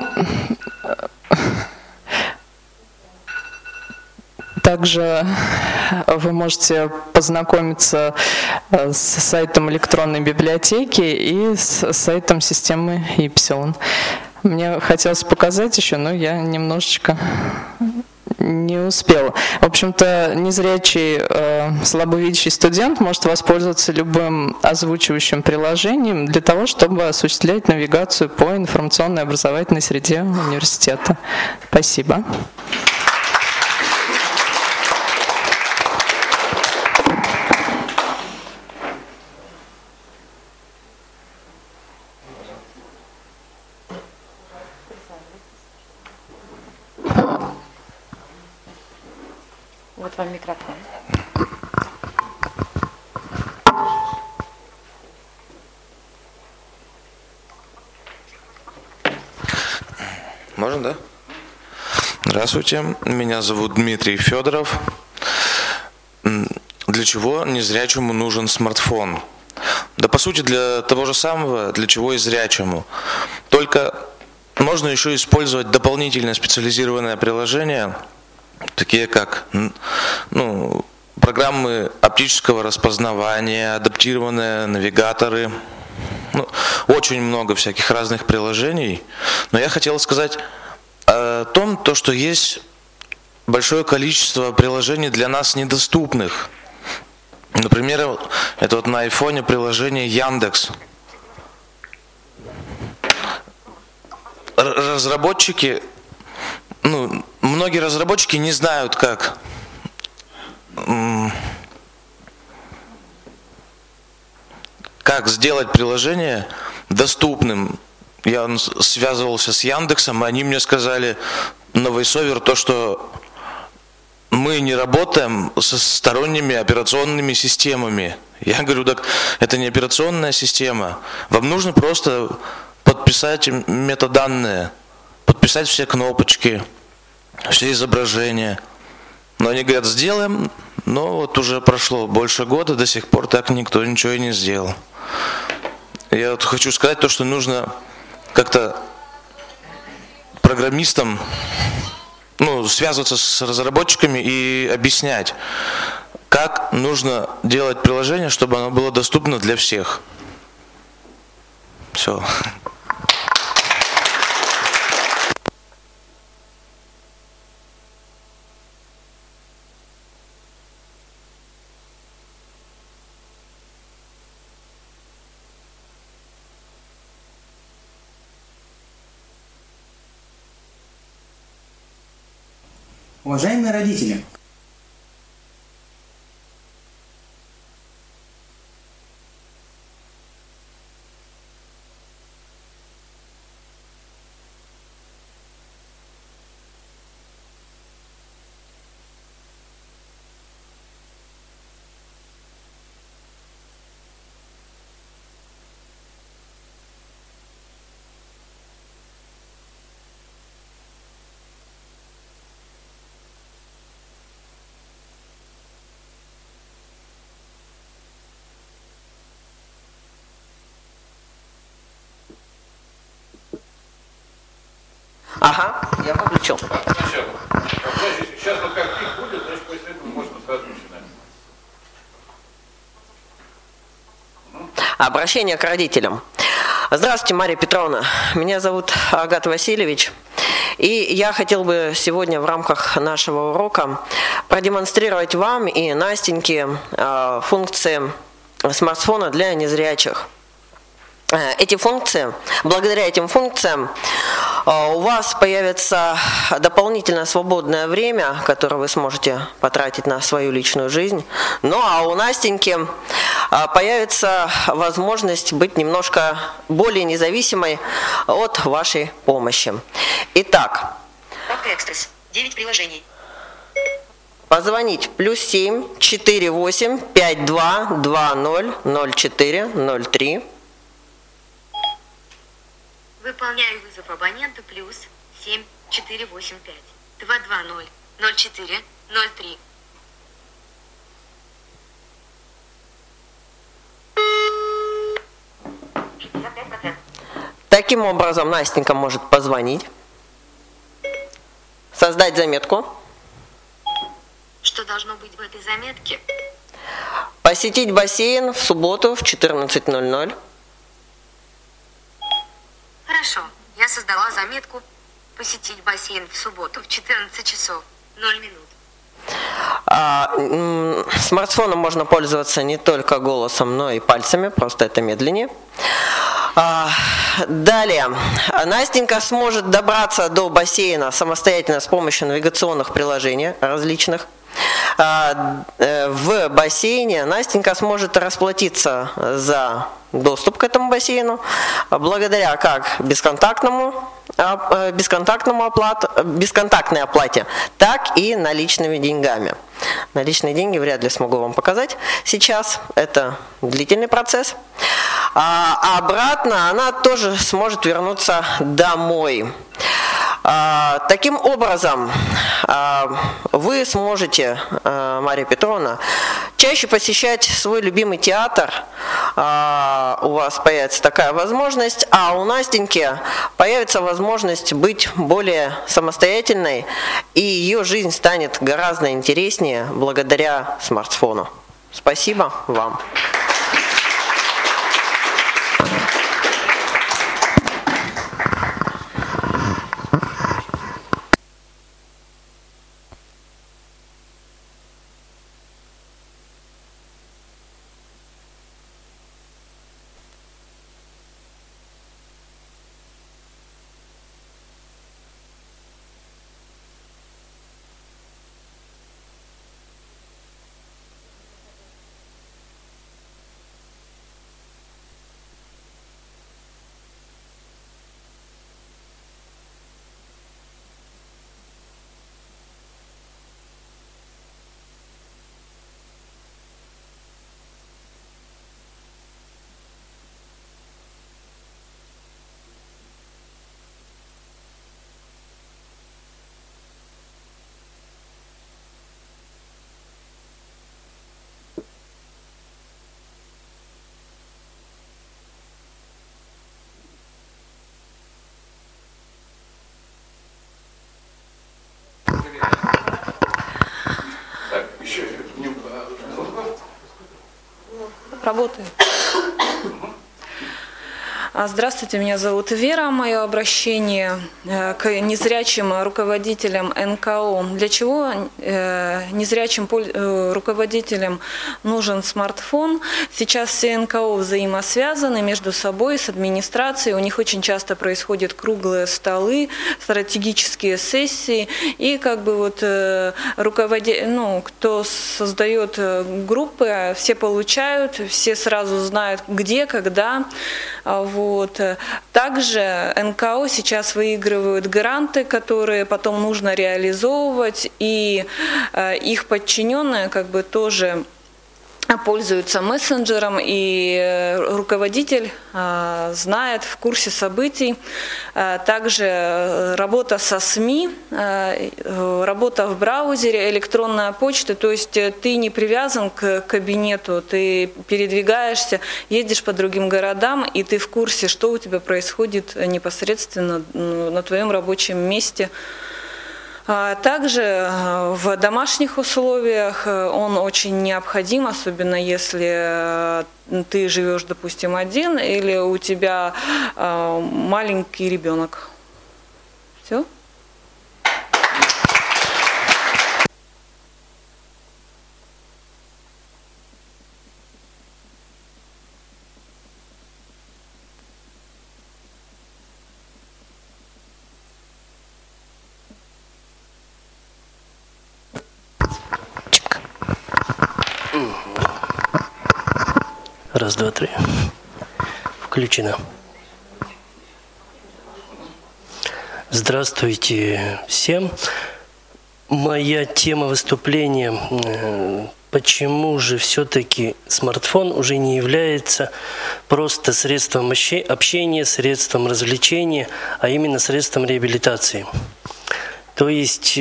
также вы можете познакомиться с сайтом электронной библиотеки и с сайтом системы Ипсилон. Мне хотелось показать еще, но я немножечко не успела. В общем-то, незрячий, э, слабовидящий студент может воспользоваться любым озвучивающим приложением для того, чтобы осуществлять навигацию по информационной образовательной среде университета. Спасибо. Вот вам микрофон. Можно, да? Здравствуйте, меня зовут Дмитрий Федоров. Для чего незрячему нужен смартфон? Да по сути для того же самого, для чего и зрячему. Только можно еще использовать дополнительное специализированное приложение, такие как ну, программы оптического распознавания, адаптированные навигаторы, ну, очень много всяких разных приложений. Но я хотел сказать о том, то, что есть большое количество приложений для нас недоступных. Например, это вот на айфоне приложение Яндекс. Разработчики, ну, многие разработчики не знают, как как сделать приложение доступным. Я связывался с Яндексом, и они мне сказали на VoiceOver то, что мы не работаем со сторонними операционными системами. Я говорю, так это не операционная система. Вам нужно просто подписать метаданные, подписать все кнопочки, все изображения. Но они говорят, сделаем, но вот уже прошло больше года, до сих пор так никто ничего и не сделал. Я вот хочу сказать то, что нужно как-то программистам ну, связываться с разработчиками и объяснять, как нужно делать приложение, чтобы оно было доступно для всех. Все. Уважаемые родители, Ага, я выключил. Сначала. Сейчас вот как пик будет, значит, после этого можно сразу начинать. Обращение к родителям. Здравствуйте, Мария Петровна. Меня зовут Агат Васильевич. И я хотел бы сегодня в рамках нашего урока продемонстрировать вам и Настеньке функции смартфона для незрячих. Эти функции, благодаря этим функциям у вас появится дополнительное свободное время, которое вы сможете потратить на свою личную жизнь. Ну а у Настеньки появится возможность быть немножко более независимой от вашей помощи. Итак. Папка Экспресс. девять приложений. Позвонить плюс семь четыре восемь пять два два ноль ноль четыре ноль три. Выполняю вызов абонента плюс семь четыре восемь пять два два ноль ноль четыре ноль три. Таким образом, Настенька может позвонить, создать заметку. Что должно быть в этой заметке? Посетить бассейн в субботу в четырнадцать ноль ноль. Хорошо, я создала заметку «Посетить бассейн в субботу в четырнадцать часов ноль минут». А, м- смартфоном можно пользоваться не только голосом, но и пальцами, просто это медленнее. А, далее, Настенька сможет добраться до бассейна самостоятельно с помощью навигационных приложений различных. В бассейне Настенька сможет расплатиться за доступ к этому бассейну благодаря как бесконтактному, бесконтактному оплату, бесконтактной оплате, так и наличными деньгами. Наличные деньги вряд ли смогу вам показать сейчас, это длительный процесс. А обратно она тоже сможет вернуться домой. Таким образом, вы сможете, Мария Петровна, чаще посещать свой любимый театр, у вас появится такая возможность, а у Настеньки появится возможность быть более самостоятельной, и ее жизнь станет гораздо интереснее благодаря смартфону. Спасибо вам. Работает. Здравствуйте, меня зовут Вера. Мое обращение к незрячим руководителям эн ка о. Для чего незрячим руководителям нужен смартфон? Сейчас все эн ка о взаимосвязаны между собой, с администрацией. У них очень часто происходят круглые столы, стратегические сессии. И как бы вот руководитель, ну, кто создает группы, все получают, все сразу знают, где, когда. Вот. Также эн ка о сейчас выигрывают гранты, которые потом нужно реализовывать, и их подчиненные как бы тоже пользуются мессенджером, и руководитель знает, в курсе событий. Также работа со СМИ, работа в браузере, электронная почта, то есть ты не привязан к кабинету, ты передвигаешься, ездишь по другим городам, и ты в курсе, что у тебя происходит непосредственно на твоем рабочем месте. Также в домашних условиях он очень необходим, особенно если ты живешь, допустим, один или у тебя маленький ребенок. Все? Раз, два, три. Включено. Здравствуйте всем. Моя тема выступления: почему же все-таки смартфон уже не является просто средством общения, средством развлечения, а именно средством реабилитации. То есть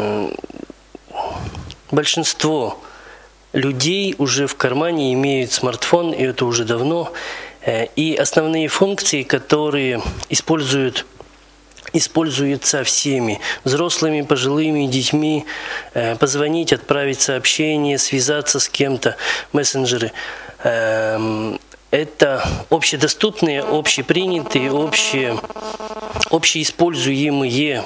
большинство людей уже в кармане имеют смартфон, и это уже давно. И основные функции, которые используют, используются всеми, взрослыми, пожилыми, детьми, позвонить, отправить сообщение, связаться с кем-то, мессенджеры. Это общедоступные, общепринятые, обще, общеиспользуемые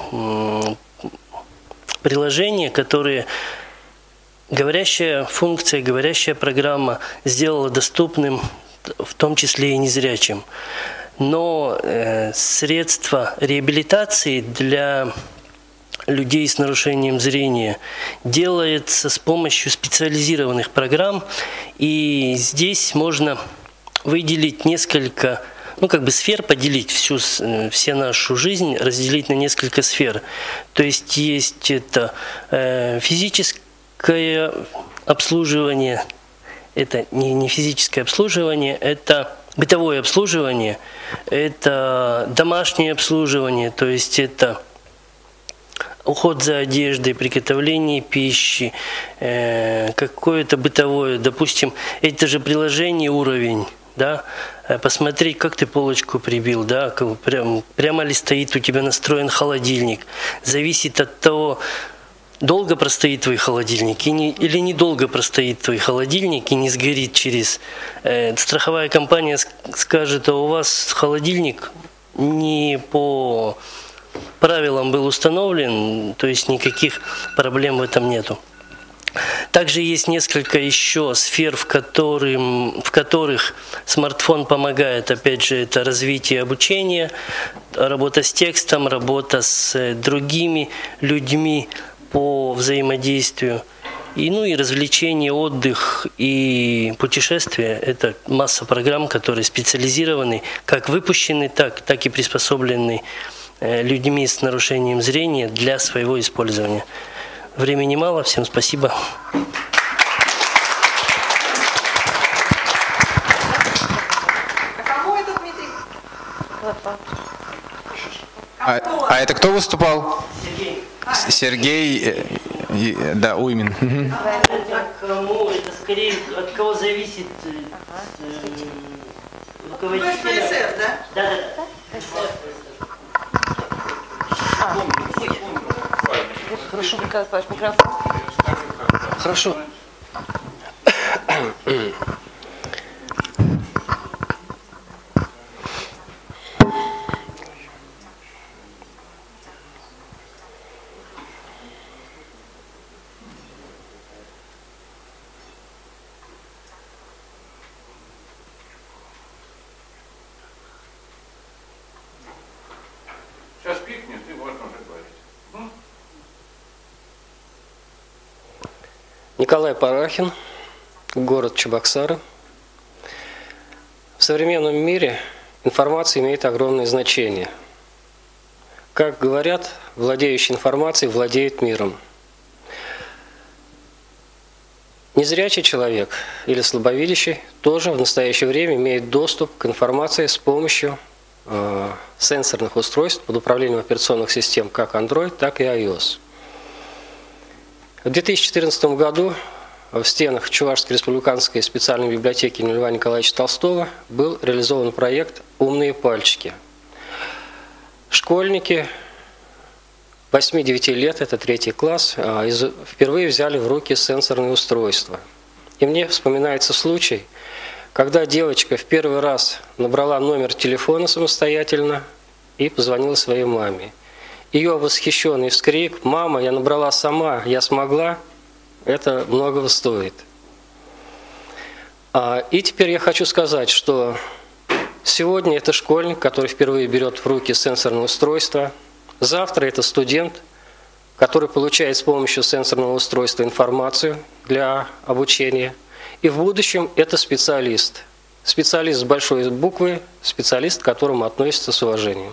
приложения, которые говорящая функция, говорящая программа сделала доступным, в том числе и незрячим. Но э, средства реабилитации для людей с нарушением зрения делается с помощью специализированных программ, и здесь можно выделить несколько, ну как бы сфер, поделить всю, всю нашу жизнь, разделить на несколько сфер. То есть есть это э, физическое обслуживание, это не, не физическое обслуживание, это бытовое обслуживание, это домашнее обслуживание, то есть это уход за одеждой, приготовление пищи, э, какое-то бытовое, допустим, это же приложение уровень, да, посмотреть, как ты полочку прибил, да, как, прям, прямо ли стоит у тебя настроен холодильник, зависит от того, долго простоит твой холодильник и не, или недолго простоит твой холодильник и не сгорит через... Э, страховая компания скажет, а у вас холодильник не по правилам был установлен, то есть никаких проблем в этом нету. Также есть несколько еще сфер, в, которым, в которых смартфон помогает. Опять же, это развитие обучения, работа с текстом, работа с другими людьми по взаимодействию. И, ну и развлечения, отдых и путешествия – это масса программ, которые специализированы, как выпущены, так, так и приспособлены людьми с нарушением зрения для своего использования. Времени мало, всем спасибо. А, а это кто выступал? Сергей. Сергей, э, да, Уймин. Угу. Кому это скорее от кого зависит руководитель? Да? Да, да. Хорошо, микрофон. Хорошо. Николай Парахин, город Чебоксары. В современном мире информация имеет огромное значение. Как говорят, владеющий информацией владеет миром. Незрячий человек или слабовидящий тоже в настоящее время имеет доступ к информации с помощью э, сенсорных устройств под управлением операционных систем как Android, так и iOS. В две тысячи четырнадцатом году в стенах Чувашской республиканской специальной библиотеки имени Льва Николаевича Толстого был реализован проект «Умные пальчики». Школьники восьми-девяти лет, это третий класс, впервые взяли в руки сенсорные устройства. И мне вспоминается случай, когда девочка в первый раз набрала номер телефона самостоятельно и позвонила своей маме. Ее восхищенный вскрик: «Мама, я набрала сама, я смогла», это многого стоит. И теперь я хочу сказать, что сегодня это школьник, который впервые берет в руки сенсорное устройство. Завтра это студент, который получает с помощью сенсорного устройства информацию для обучения. И в будущем это специалист. Специалист с большой буквы, специалист, к которому относится с уважением.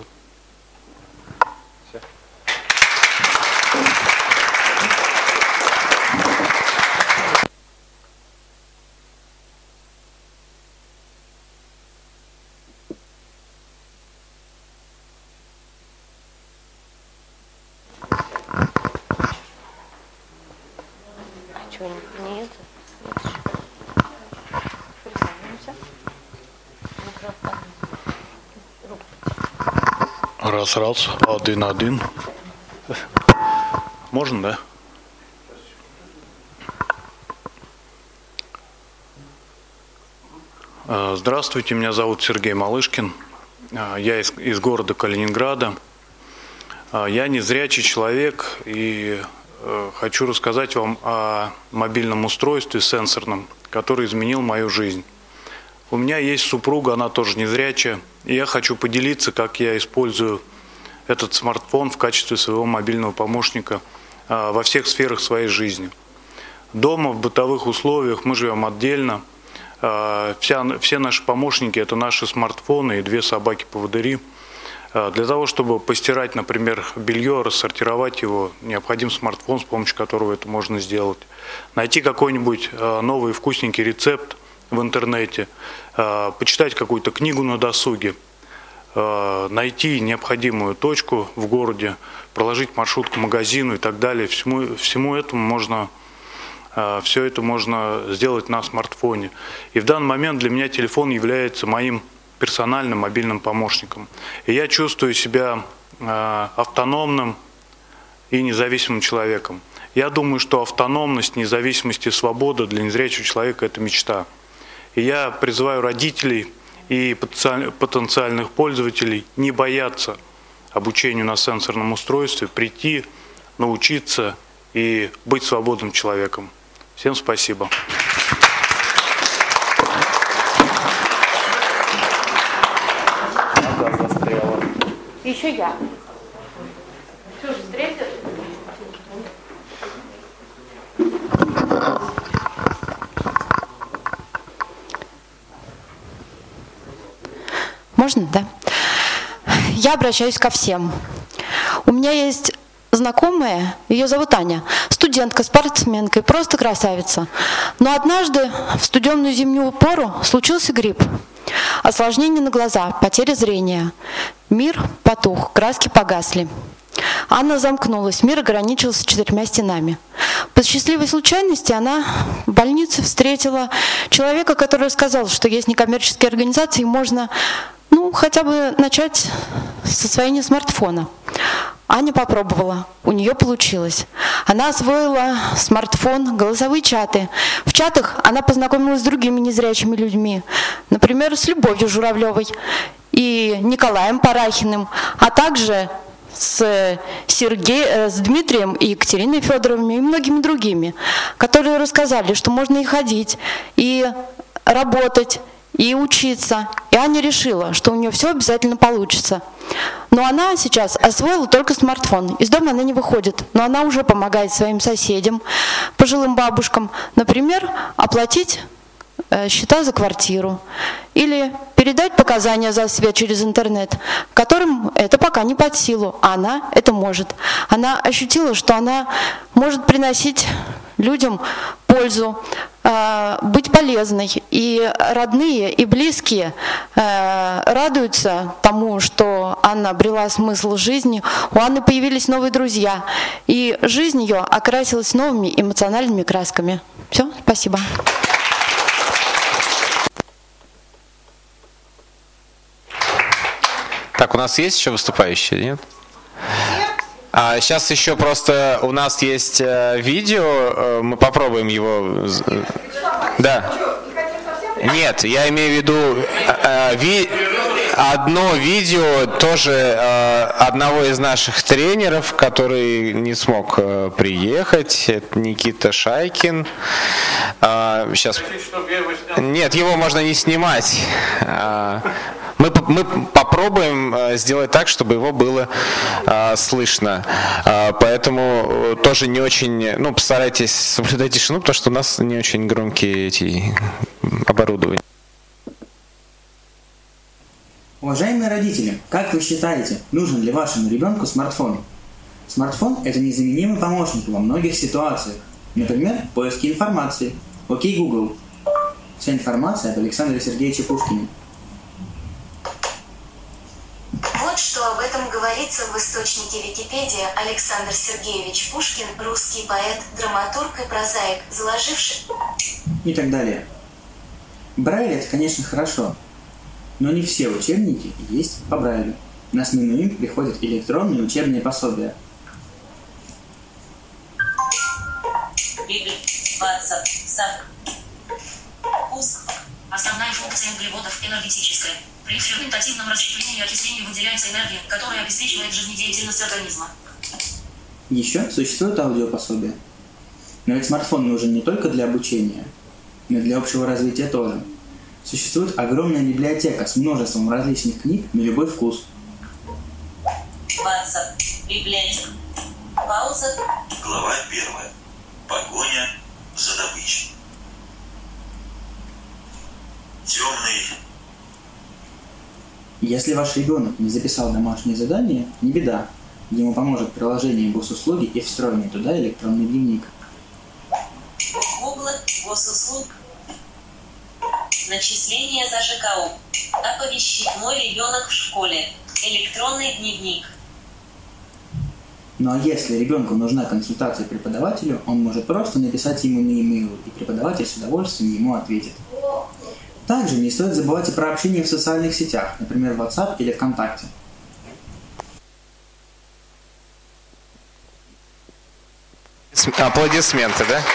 Раз, раз, один, один. Можно, да? Здравствуйте, меня зовут Сергей Малышкин. Я из, из города Калининграда. Я незрячий человек и хочу рассказать вам о мобильном устройстве сенсорном, который изменил мою жизнь. У меня есть супруга, она тоже незрячая, и я хочу поделиться, как я использую этот смартфон в качестве своего мобильного помощника во всех сферах своей жизни. Дома, в бытовых условиях, мы живем отдельно. Вся, все наши помощники – это наши смартфоны и две собаки-поводыри. Для того, чтобы постирать, например, белье, рассортировать его, необходим смартфон, с помощью которого это можно сделать. Найти какой-нибудь новый вкусненький рецепт в интернете, почитать какую-то книгу на досуге, найти необходимую точку в городе, проложить маршрут к магазину и так далее. Всему, всему этому можно, все это можно сделать на смартфоне. И в данный момент для меня телефон является моим персональным мобильным помощником. И я чувствую себя автономным и независимым человеком. Я думаю, что автономность, независимость и свобода для незрячего человека – это мечта. И я призываю родителей и потенциальных пользователей не бояться обучению на сенсорном устройстве, прийти, научиться и быть свободным человеком. Всем спасибо. Еще я. Что же, встретишь? Можно, да? Я обращаюсь ко всем. У меня есть знакомая, ее зовут Аня, студентка, спортсменка и просто красавица. Но однажды в студенную зимнюю пору случился грипп. Осложнение на глаза, потеря зрения. Мир потух, краски погасли. Анна замкнулась, мир ограничился четырьмя стенами. По счастливой случайности она в больнице встретила человека, который сказал, что есть некоммерческие организации, и можно, ну, хотя бы начать с освоения смартфона. Аня попробовала, у нее получилось. Она освоила смартфон, голосовые чаты. В чатах она познакомилась с другими незрячими людьми, например, с Любовью Журавлевой и Николаем Парахиным, а также с, Сергеем, с Дмитрием и Екатериной Федоровыми и многими другими, которые рассказали, что можно и ходить, и работать, и учиться. И Аня решила, что у нее все обязательно получится. Но она сейчас освоила только смартфон. Из дома она не выходит, но она уже помогает своим соседям, пожилым бабушкам, например, оплатить счета за квартиру или передать показания за свет через интернет, которым это пока не под силу, а она это может. Она ощутила, что она может приносить людям пользу, быть полезной, и родные, и близкие радуются тому, что Анна обрела смысл жизни, у Анны появились новые друзья, и жизнь ее окрасилась новыми эмоциональными красками. Все, спасибо. Так, у нас есть еще выступающие, нет? А сейчас еще просто у нас есть видео, мы попробуем его. Да. Нет, я имею в виду ви... одно видео тоже одного из наших тренеров, который не смог приехать. Это Никита Шайкин. Сейчас. Нет, его можно не снимать. Мы, мы попробуем сделать так, чтобы его было а, слышно. А, поэтому тоже не очень, ну, постарайтесь соблюдать тишину, потому что у нас не очень громкие эти оборудования. Уважаемые родители, как вы считаете, нужен ли вашему ребенку смартфон? Смартфон – это незаменимый помощник во многих ситуациях. Например, в поиске информации. Окей, Google. Вся информация об Александре Сергеевиче Пушкине. Вот что об этом говорится в источнике Википедия. Александр Сергеевич Пушкин – русский поэт, драматург и прозаик, заложивший... И так далее. Брайль – это, конечно, хорошо, но не все учебники есть по Брайлю. На смену им приходят электронные учебные пособия. Пуск. Основная функция углеводов – энергетическая. При ферментативном расщеплении и окислении выделяется энергия, которая обеспечивает жизнедеятельность организма. Еще существует аудиопособие. Но ведь смартфон нужен не только для обучения, но и для общего развития тоже. Существует огромная библиотека с множеством различных книг на любой вкус. Пауза. Библиотека. Пауза. Глава первая. Погоня за добычей. Темный. Если ваш ребенок не записал домашнее задание, не беда. Ему поможет приложение госуслуги и встроенный туда электронный дневник. Google, госуслуг. Начисление за ЖКУ. Оповещить мой ребенок в школе. Электронный дневник. Ну а если ребенку нужна консультация преподавателю, он может просто написать ему на e-mail, и преподаватель с удовольствием ему ответит. Также не стоит забывать и про общение в социальных сетях, например, в WhatsApp или ВКонтакте. Аплодисменты, да?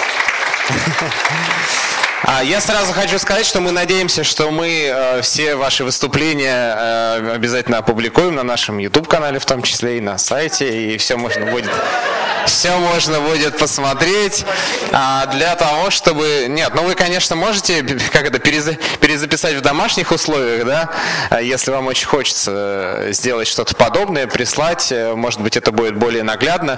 А я сразу хочу сказать, что мы надеемся, что мы э, все ваши выступления э, обязательно опубликуем на нашем YouTube-канале, в том числе и на сайте, и все можно будет, все можно будет посмотреть. А для того, чтобы... Нет, ну вы, конечно, можете как это, переза... перезаписать в домашних условиях, да, если вам очень хочется сделать что-то подобное, прислать, может быть, это будет более наглядно.